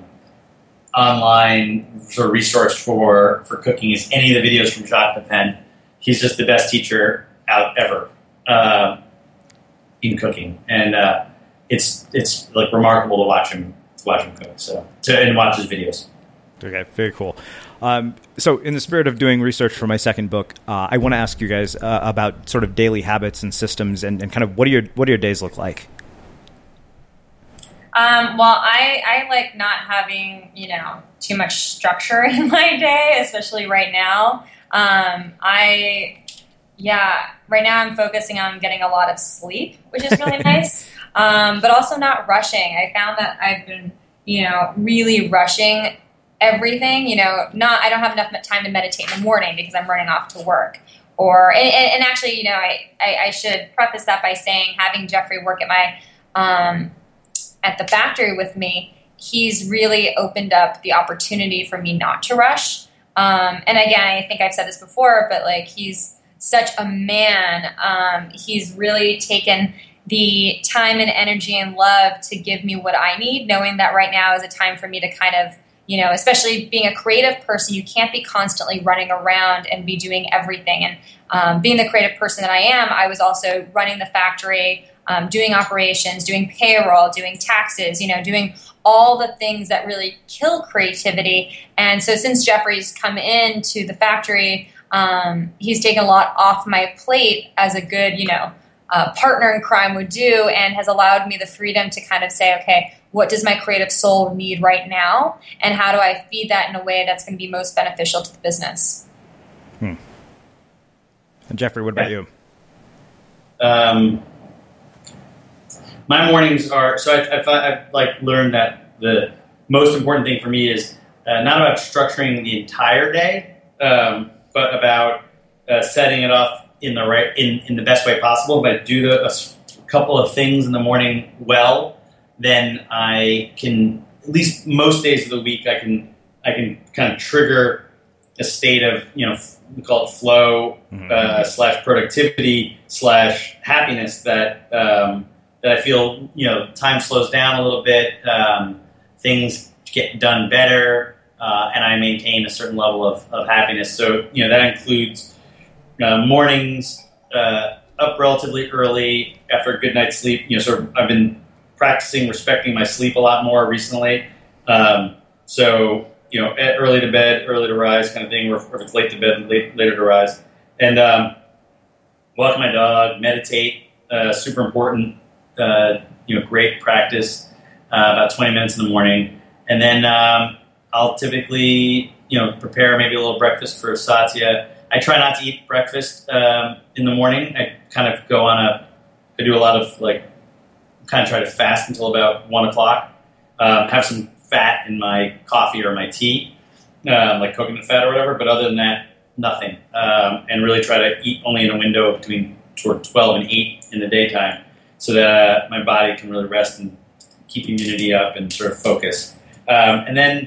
online sort of resource for, for cooking is any of the videos from Jacques Pepin. He's just the best teacher out ever uh, in cooking, and uh, it's it's like remarkable to watch him. watch him cook, so to, and watch his videos. Okay, very cool. Um, so in the spirit of doing research for my second book, uh, I want to ask you guys uh, about sort of daily habits and systems, and, and kind of what do your what do your days look like? Um, well, I, I like not having, you know, too much structure in my day, especially right now. Um, I, yeah, right now I'm focusing on getting a lot of sleep, which is really nice. Um, but also not rushing. I found that I've been, you know, really rushing everything. You know, not I don't have enough time to meditate in the morning because I'm running off to work. Or and, and actually, you know, I, I, I should preface that by saying having Jeffrey work at my um, at the factory with me, he's really opened up the opportunity for me not to rush. Um, and again, I think I've said this before, but like he's such a man. Um, he's really taken the time and energy and love to give me what I need, knowing that right now is a time for me to kind of, you know, especially being a creative person, you can't be constantly running around and be doing everything. And um, being the creative person that I am, I was also running the factory, um, doing operations, doing payroll, doing taxes, you know, doing all the things that really kill creativity. And so since Jeffrey's come into the factory, um, he's taken a lot off my plate as a good, you know, Uh, partner in crime would do, and has allowed me the freedom to kind of say, okay, what does my creative soul need right now, and how do I feed that in a way that's going to be most beneficial to the business? Hmm. And Jeffrey, what about you? Um, my mornings are so I, I've, I've like learned that the most important thing for me is uh, not about structuring the entire day, um, but about uh, setting it off in the right in, in the best way possible. If I do the, a couple of things in the morning well, then I can, at least most days of the week, I can I can kind of trigger a state of, you know, we call it flow mm-hmm. uh, slash productivity slash happiness that um, that I feel, you know, time slows down a little bit, um, things get done better, uh, and I maintain a certain level of, of happiness. So, you know, that includes uh, mornings, uh, up relatively early after a good night's sleep. You know, sort of I've been practicing respecting my sleep a lot more recently. Um, so, you know, early to bed, early to rise kind of thing, or if it's late to bed, late, later to rise. And um, walk my dog, meditate, uh, super important, uh, you know, great practice, uh, about twenty minutes in the morning. And then um, I'll typically, you know, prepare maybe a little breakfast for Satya. I try not to eat breakfast um, in the morning. I kind of go on a, I do a lot of like, kind of try to fast until about one o'clock, um, have some fat in my coffee or my tea, um, like coconut fat or whatever. But other than that, nothing. Um, and really try to eat only in a window between toward twelve and eight in the daytime, so that uh, my body can really rest and keep immunity up and sort of focus. Um, and then,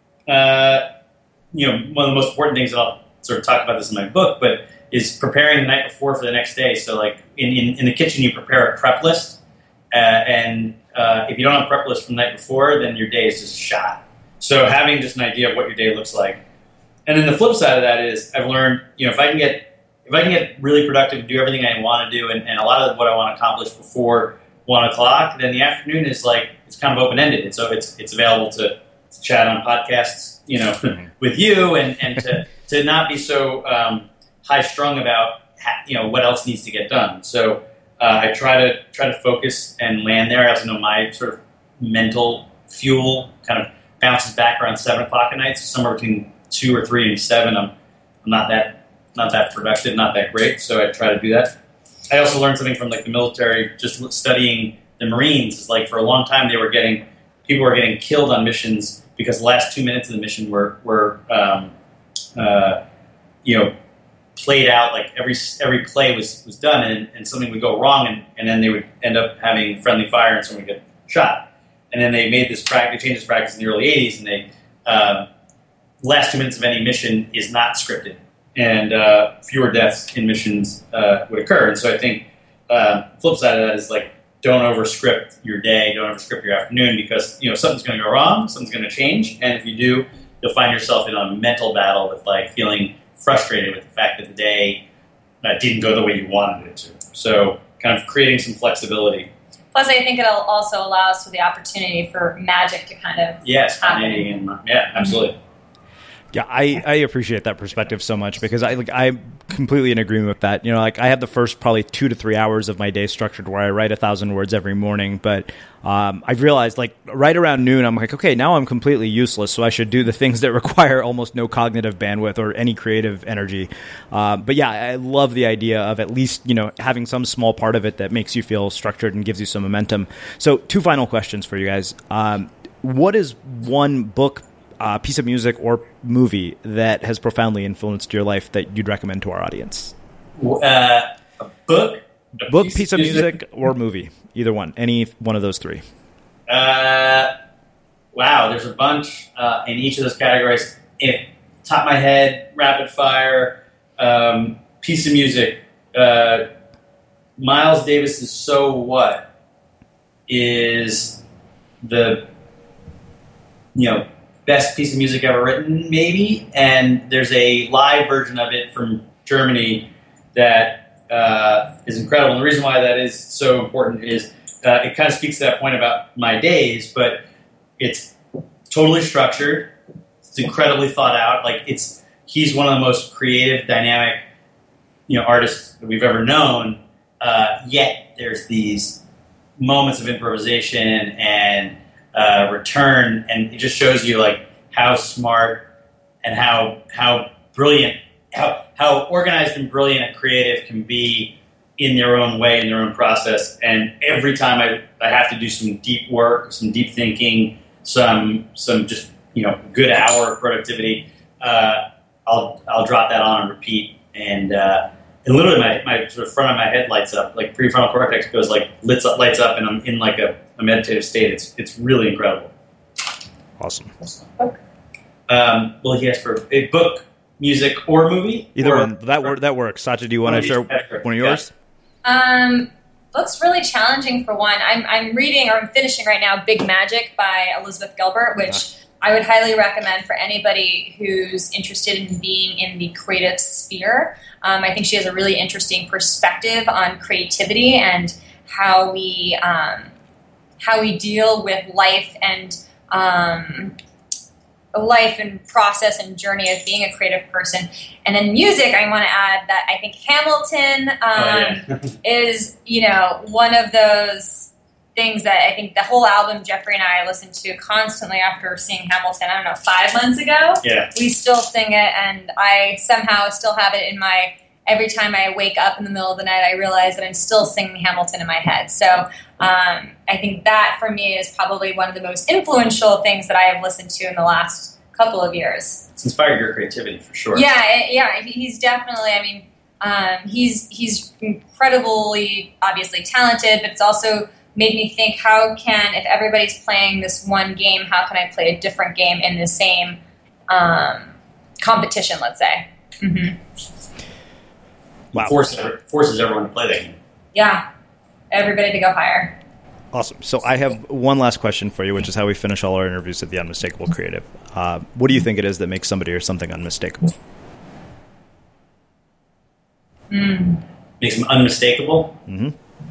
uh, you know, one of the most important things, and I'll sort of talk about this in my book, but is preparing the night before for the next day. So like in, in, in the kitchen, you prepare a prep list. Uh, and uh, if you don't have a prep list from the night before, then your day is just shot. So having just an idea of what your day looks like. And then the flip side of that is I've learned, you know, if I can get if I can get really productive and do everything I want to do, and, and a lot of what I want to accomplish before one o'clock, then the afternoon is like, it's kind of open-ended. And so it's it's available to, to chat on podcasts, you know, with you, and, and to, to not be so um, high-strung about, you know, what else needs to get done. So Uh, I try to try to focus and land there. I also know my sort of mental fuel kind of bounces back around seven o'clock at night. So somewhere between two or three and seven, I'm I'm not that not that productive, not that great. So I try to do that. I also learned something from like the military, just studying the Marines. It's like for a long time they were getting people were getting killed on missions because the last two minutes of the mission were were um, uh, you know. played out, like every every play was, was done, and, and something would go wrong, and, and then they would end up having friendly fire and someone would get shot. And then they made this practice, they changed this practice in the early eighties, and they uh, last two minutes of any mission is not scripted, and uh, fewer deaths in missions uh, would occur. And so I think uh, the flip side of that is like, don't over script your day, don't over script your afternoon, because you know something's going to go wrong, something's going to change, and if you do, you'll find yourself in a mental battle with like feeling frustrated with the fact that the day uh, didn't go the way you wanted it to. So kind of creating some flexibility. Plus, I think it'll also allow us for the opportunity for magic to kind of yes, spontaneity and yeah, absolutely. Yeah, I, I appreciate that perspective so much, because I like I'm completely in agreement with that. You know, like I have the first probably two to three hours of my day structured where I write a thousand words every morning, but um, I've realized like right around noon, I'm like, okay, now I'm completely useless, so I should do the things that require almost no cognitive bandwidth or any creative energy. Um, but yeah, I love the idea of at least, you know, having some small part of it that makes you feel structured and gives you some momentum. So two final questions for you guys. Um, what is one book, Uh, piece of music or movie that has profoundly influenced your life that you'd recommend to our audience? Uh, a book? A book, piece, piece of music, or movie. Either one. Any one of those three. Uh, wow, there's a bunch uh, in each of those categories. If top of my head, rapid fire, um, piece of music. Uh, Miles Davis's So What is the, you know, best piece of music ever written, maybe. And there's a live version of it from Germany that uh, is incredible. And the reason why that is so important is uh, it kind of speaks to that point about my days, but it's totally structured. It's incredibly thought out. Like it's, he's one of the most creative, dynamic, you know, artists that we've ever known. Uh, yet there's these moments of improvisation and Uh, return, and it just shows you like how smart and how how brilliant, how how organized and brilliant a creative can be in their own way, in their own process. And every time I, I have to do some deep work, some deep thinking, some some just you know good hour of productivity, uh, I'll I'll drop that on and repeat, and uh, and literally my, my sort of front of my head lights up, like prefrontal cortex goes like lights up, lights up, and I'm in like a, a meditative state. It's it's really incredible. Awesome. Um, well, he asked for a book, music, or movie. Either or, one. That wor- that works. Satya, do you want to share one of yours? Um, book's really challenging for one. I'm I'm reading or I'm finishing right now Big Magic by Elizabeth Gilbert, which uh-huh. I would highly recommend for anybody who's interested in being in the creative sphere. Um, I think she has a really interesting perspective on creativity and how we um, how we deal with life and um, life and process and journey of being a creative person. And then music, I want to add that I think Hamilton um, oh, yeah. is, you know, one of those things that I think the whole album Jeffrey and I listened to constantly after seeing Hamilton, I don't know, five months ago. Yeah. We still sing it, and I somehow still have it in my, every time I wake up in the middle of the night, I realize that I'm still singing Hamilton in my head. So um, I think that for me is probably one of the most influential things that I have listened to in the last couple of years. It's inspired your creativity for sure. Yeah, it, yeah, he's definitely, I mean, um, he's he's incredibly, obviously talented, but it's also made me think, how can, if everybody's playing this one game, how can I play a different game in the same um, competition, let's say. Mm-hmm. Wow. Forces, forces everyone to play that game. Yeah, everybody to go higher. Awesome. So I have one last question for you, which is how we finish all our interviews at the Unmistakable Creative. Uh, what do you think it is that makes somebody or something unmistakable? Mm. Makes them unmistakable? Mm-hmm.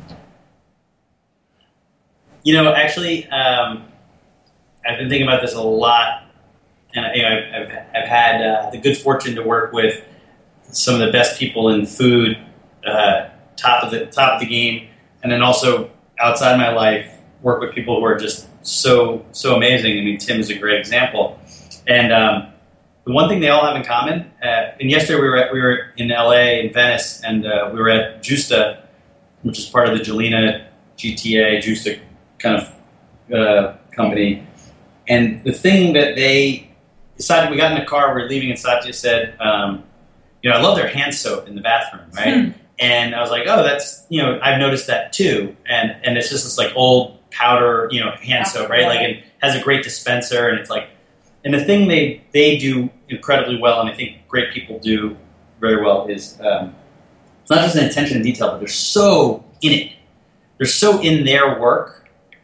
You know, actually, um, I've been thinking about this a lot, and you know, I've, I've, I've had uh, the good fortune to work with some of the best people in food, uh, top of the top of the game, and then also outside my life, work with people who are just so so amazing. I mean, Tim is a great example, and um, the one thing they all have in common. Uh, and yesterday we were at, we were in L A in Venice, and uh, we were at Justa, which is part of the Jelena G T A Justa kind of uh, company, and the thing that they decided, we got in the car, we were leaving, and Satya said, um, you know, I love their hand soap in the bathroom, right? Hmm. And I was like, oh, that's, you know, I've noticed that too, and and it's just this like old powder, you know, hand soap, right? Like it has a great dispenser, and it's like, and the thing they they do incredibly well, and I think great people do very well, is um, it's not just an attention to detail, but they're so in it, they're so in their work.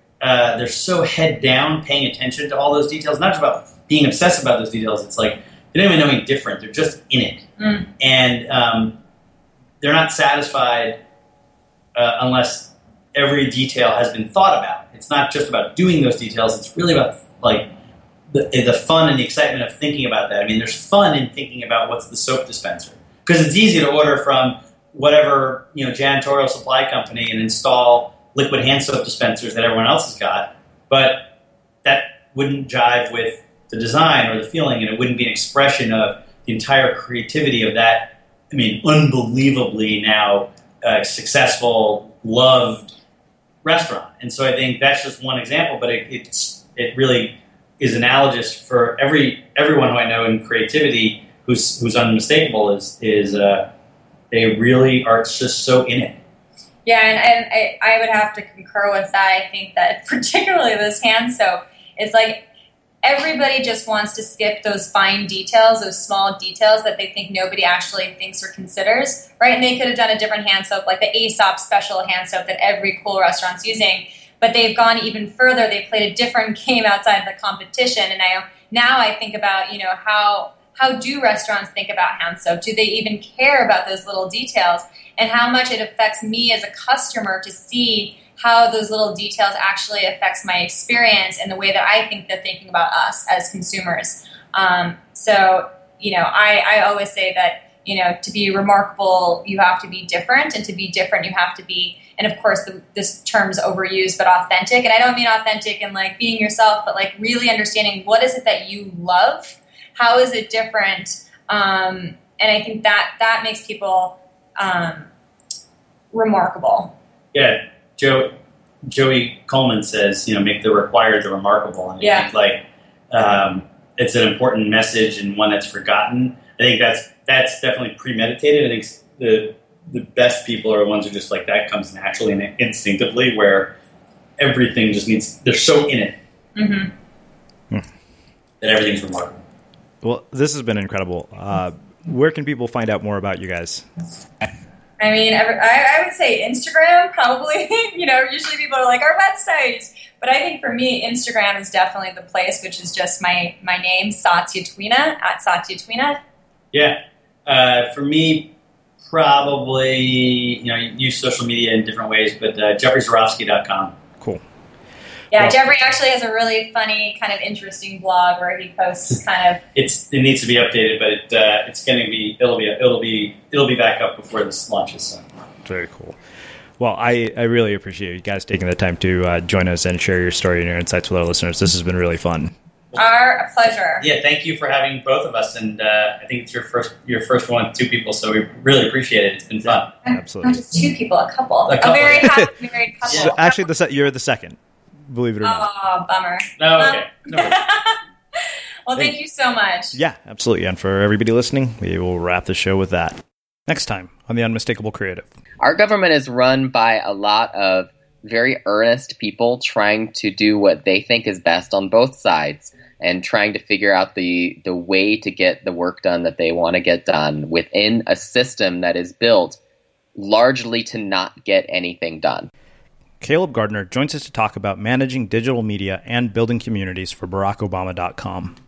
Uh, they're so head down, paying attention to all those details. Not just about being obsessed about those details. It's like they don't even know any different. They're just in it, mm. and um, they're not satisfied uh, unless every detail has been thought about. It's not just about doing those details. It's really about like the, the fun and the excitement of thinking about that. I mean, there's fun in thinking about what's the soap dispenser, because it's easy to order from whatever, you know, janitorial supply company and install liquid hand soap dispensers that everyone else has got, but that wouldn't jive with the design or the feeling, and it wouldn't be an expression of the entire creativity of that, I mean, unbelievably now uh, successful, loved restaurant. And so I think that's just one example, but it it's, it really is analogous for every everyone who I know in creativity who's who's unmistakable is, is uh, they really are just so in it. Yeah, and, and I, I would have to concur with that. I think that particularly this hand soap, it's like everybody just wants to skip those fine details, those small details that they think nobody actually thinks or considers, right? And they could have done a different hand soap, like the Aesop special hand soap that every cool restaurant's using, but they've gone even further. They've played a different game outside the competition, and I now I think about, you know, how how do restaurants think about hand soap? Do they even care about those little details? And how much it affects me as a customer to see how those little details actually affects my experience and the way that I think they're thinking about us as consumers. Um, so, you know, I, I always say that, you know, to be remarkable, you have to be different, and to be different, you have to be, and of course, the, this term's overused, but authentic. And I don't mean authentic in like being yourself, but like really understanding what is it that you love? How is it different? Um, and I think that that makes people um, remarkable. Yeah, Joe, Joey Coleman says, you know, make the required the remarkable. And I yeah. think like um, it's an important message and one that's forgotten. I think that's that's definitely premeditated. I think the the best people are the ones who just like that comes naturally and instinctively, where everything just needs, they're so in it mm-hmm. that everything's remarkable. Well, this has been incredible. Uh, where can people find out more about you guys? I mean, every, I, I would say Instagram, probably. You know, usually people are like, our website. But I think for me, Instagram is definitely the place, which is just my, my name, Satya Twina, at Satya Twina. Yeah. Uh, for me, probably, you know, you use social media in different ways, but uh, jeffrey zarofsky dot com. Cool. Yeah, well, Jeffrey actually has a really funny, kind of interesting blog where he posts kind of. It's it needs to be updated, but it uh, it's going to be it'll be it'll be it'll be back up before this launches. So. Very cool. Well, I, I really appreciate you guys taking the time to uh, join us and share your story and your insights with our listeners. This has been really fun. Our pleasure. Yeah, thank you for having both of us, and uh, I think it's your first your first one with two people, so we really appreciate it. It's been fun. Absolutely. Not just two people, a couple. A couple. A very happy married couple. So actually, the se- you're the second, believe it or not. Oh, bummer. Oh, okay. No. Well, thank you so much. Yeah, absolutely. And for everybody listening, we will wrap the show with that. Next time on The Unmistakable Creative. Our government is run by a lot of very earnest people trying to do what they think is best on both sides and trying to figure out the, the way to get the work done that they want to get done within a system that is built largely to not get anything done. Caleb Gardner joins us to talk about managing digital media and building communities for Barack Obama dot com.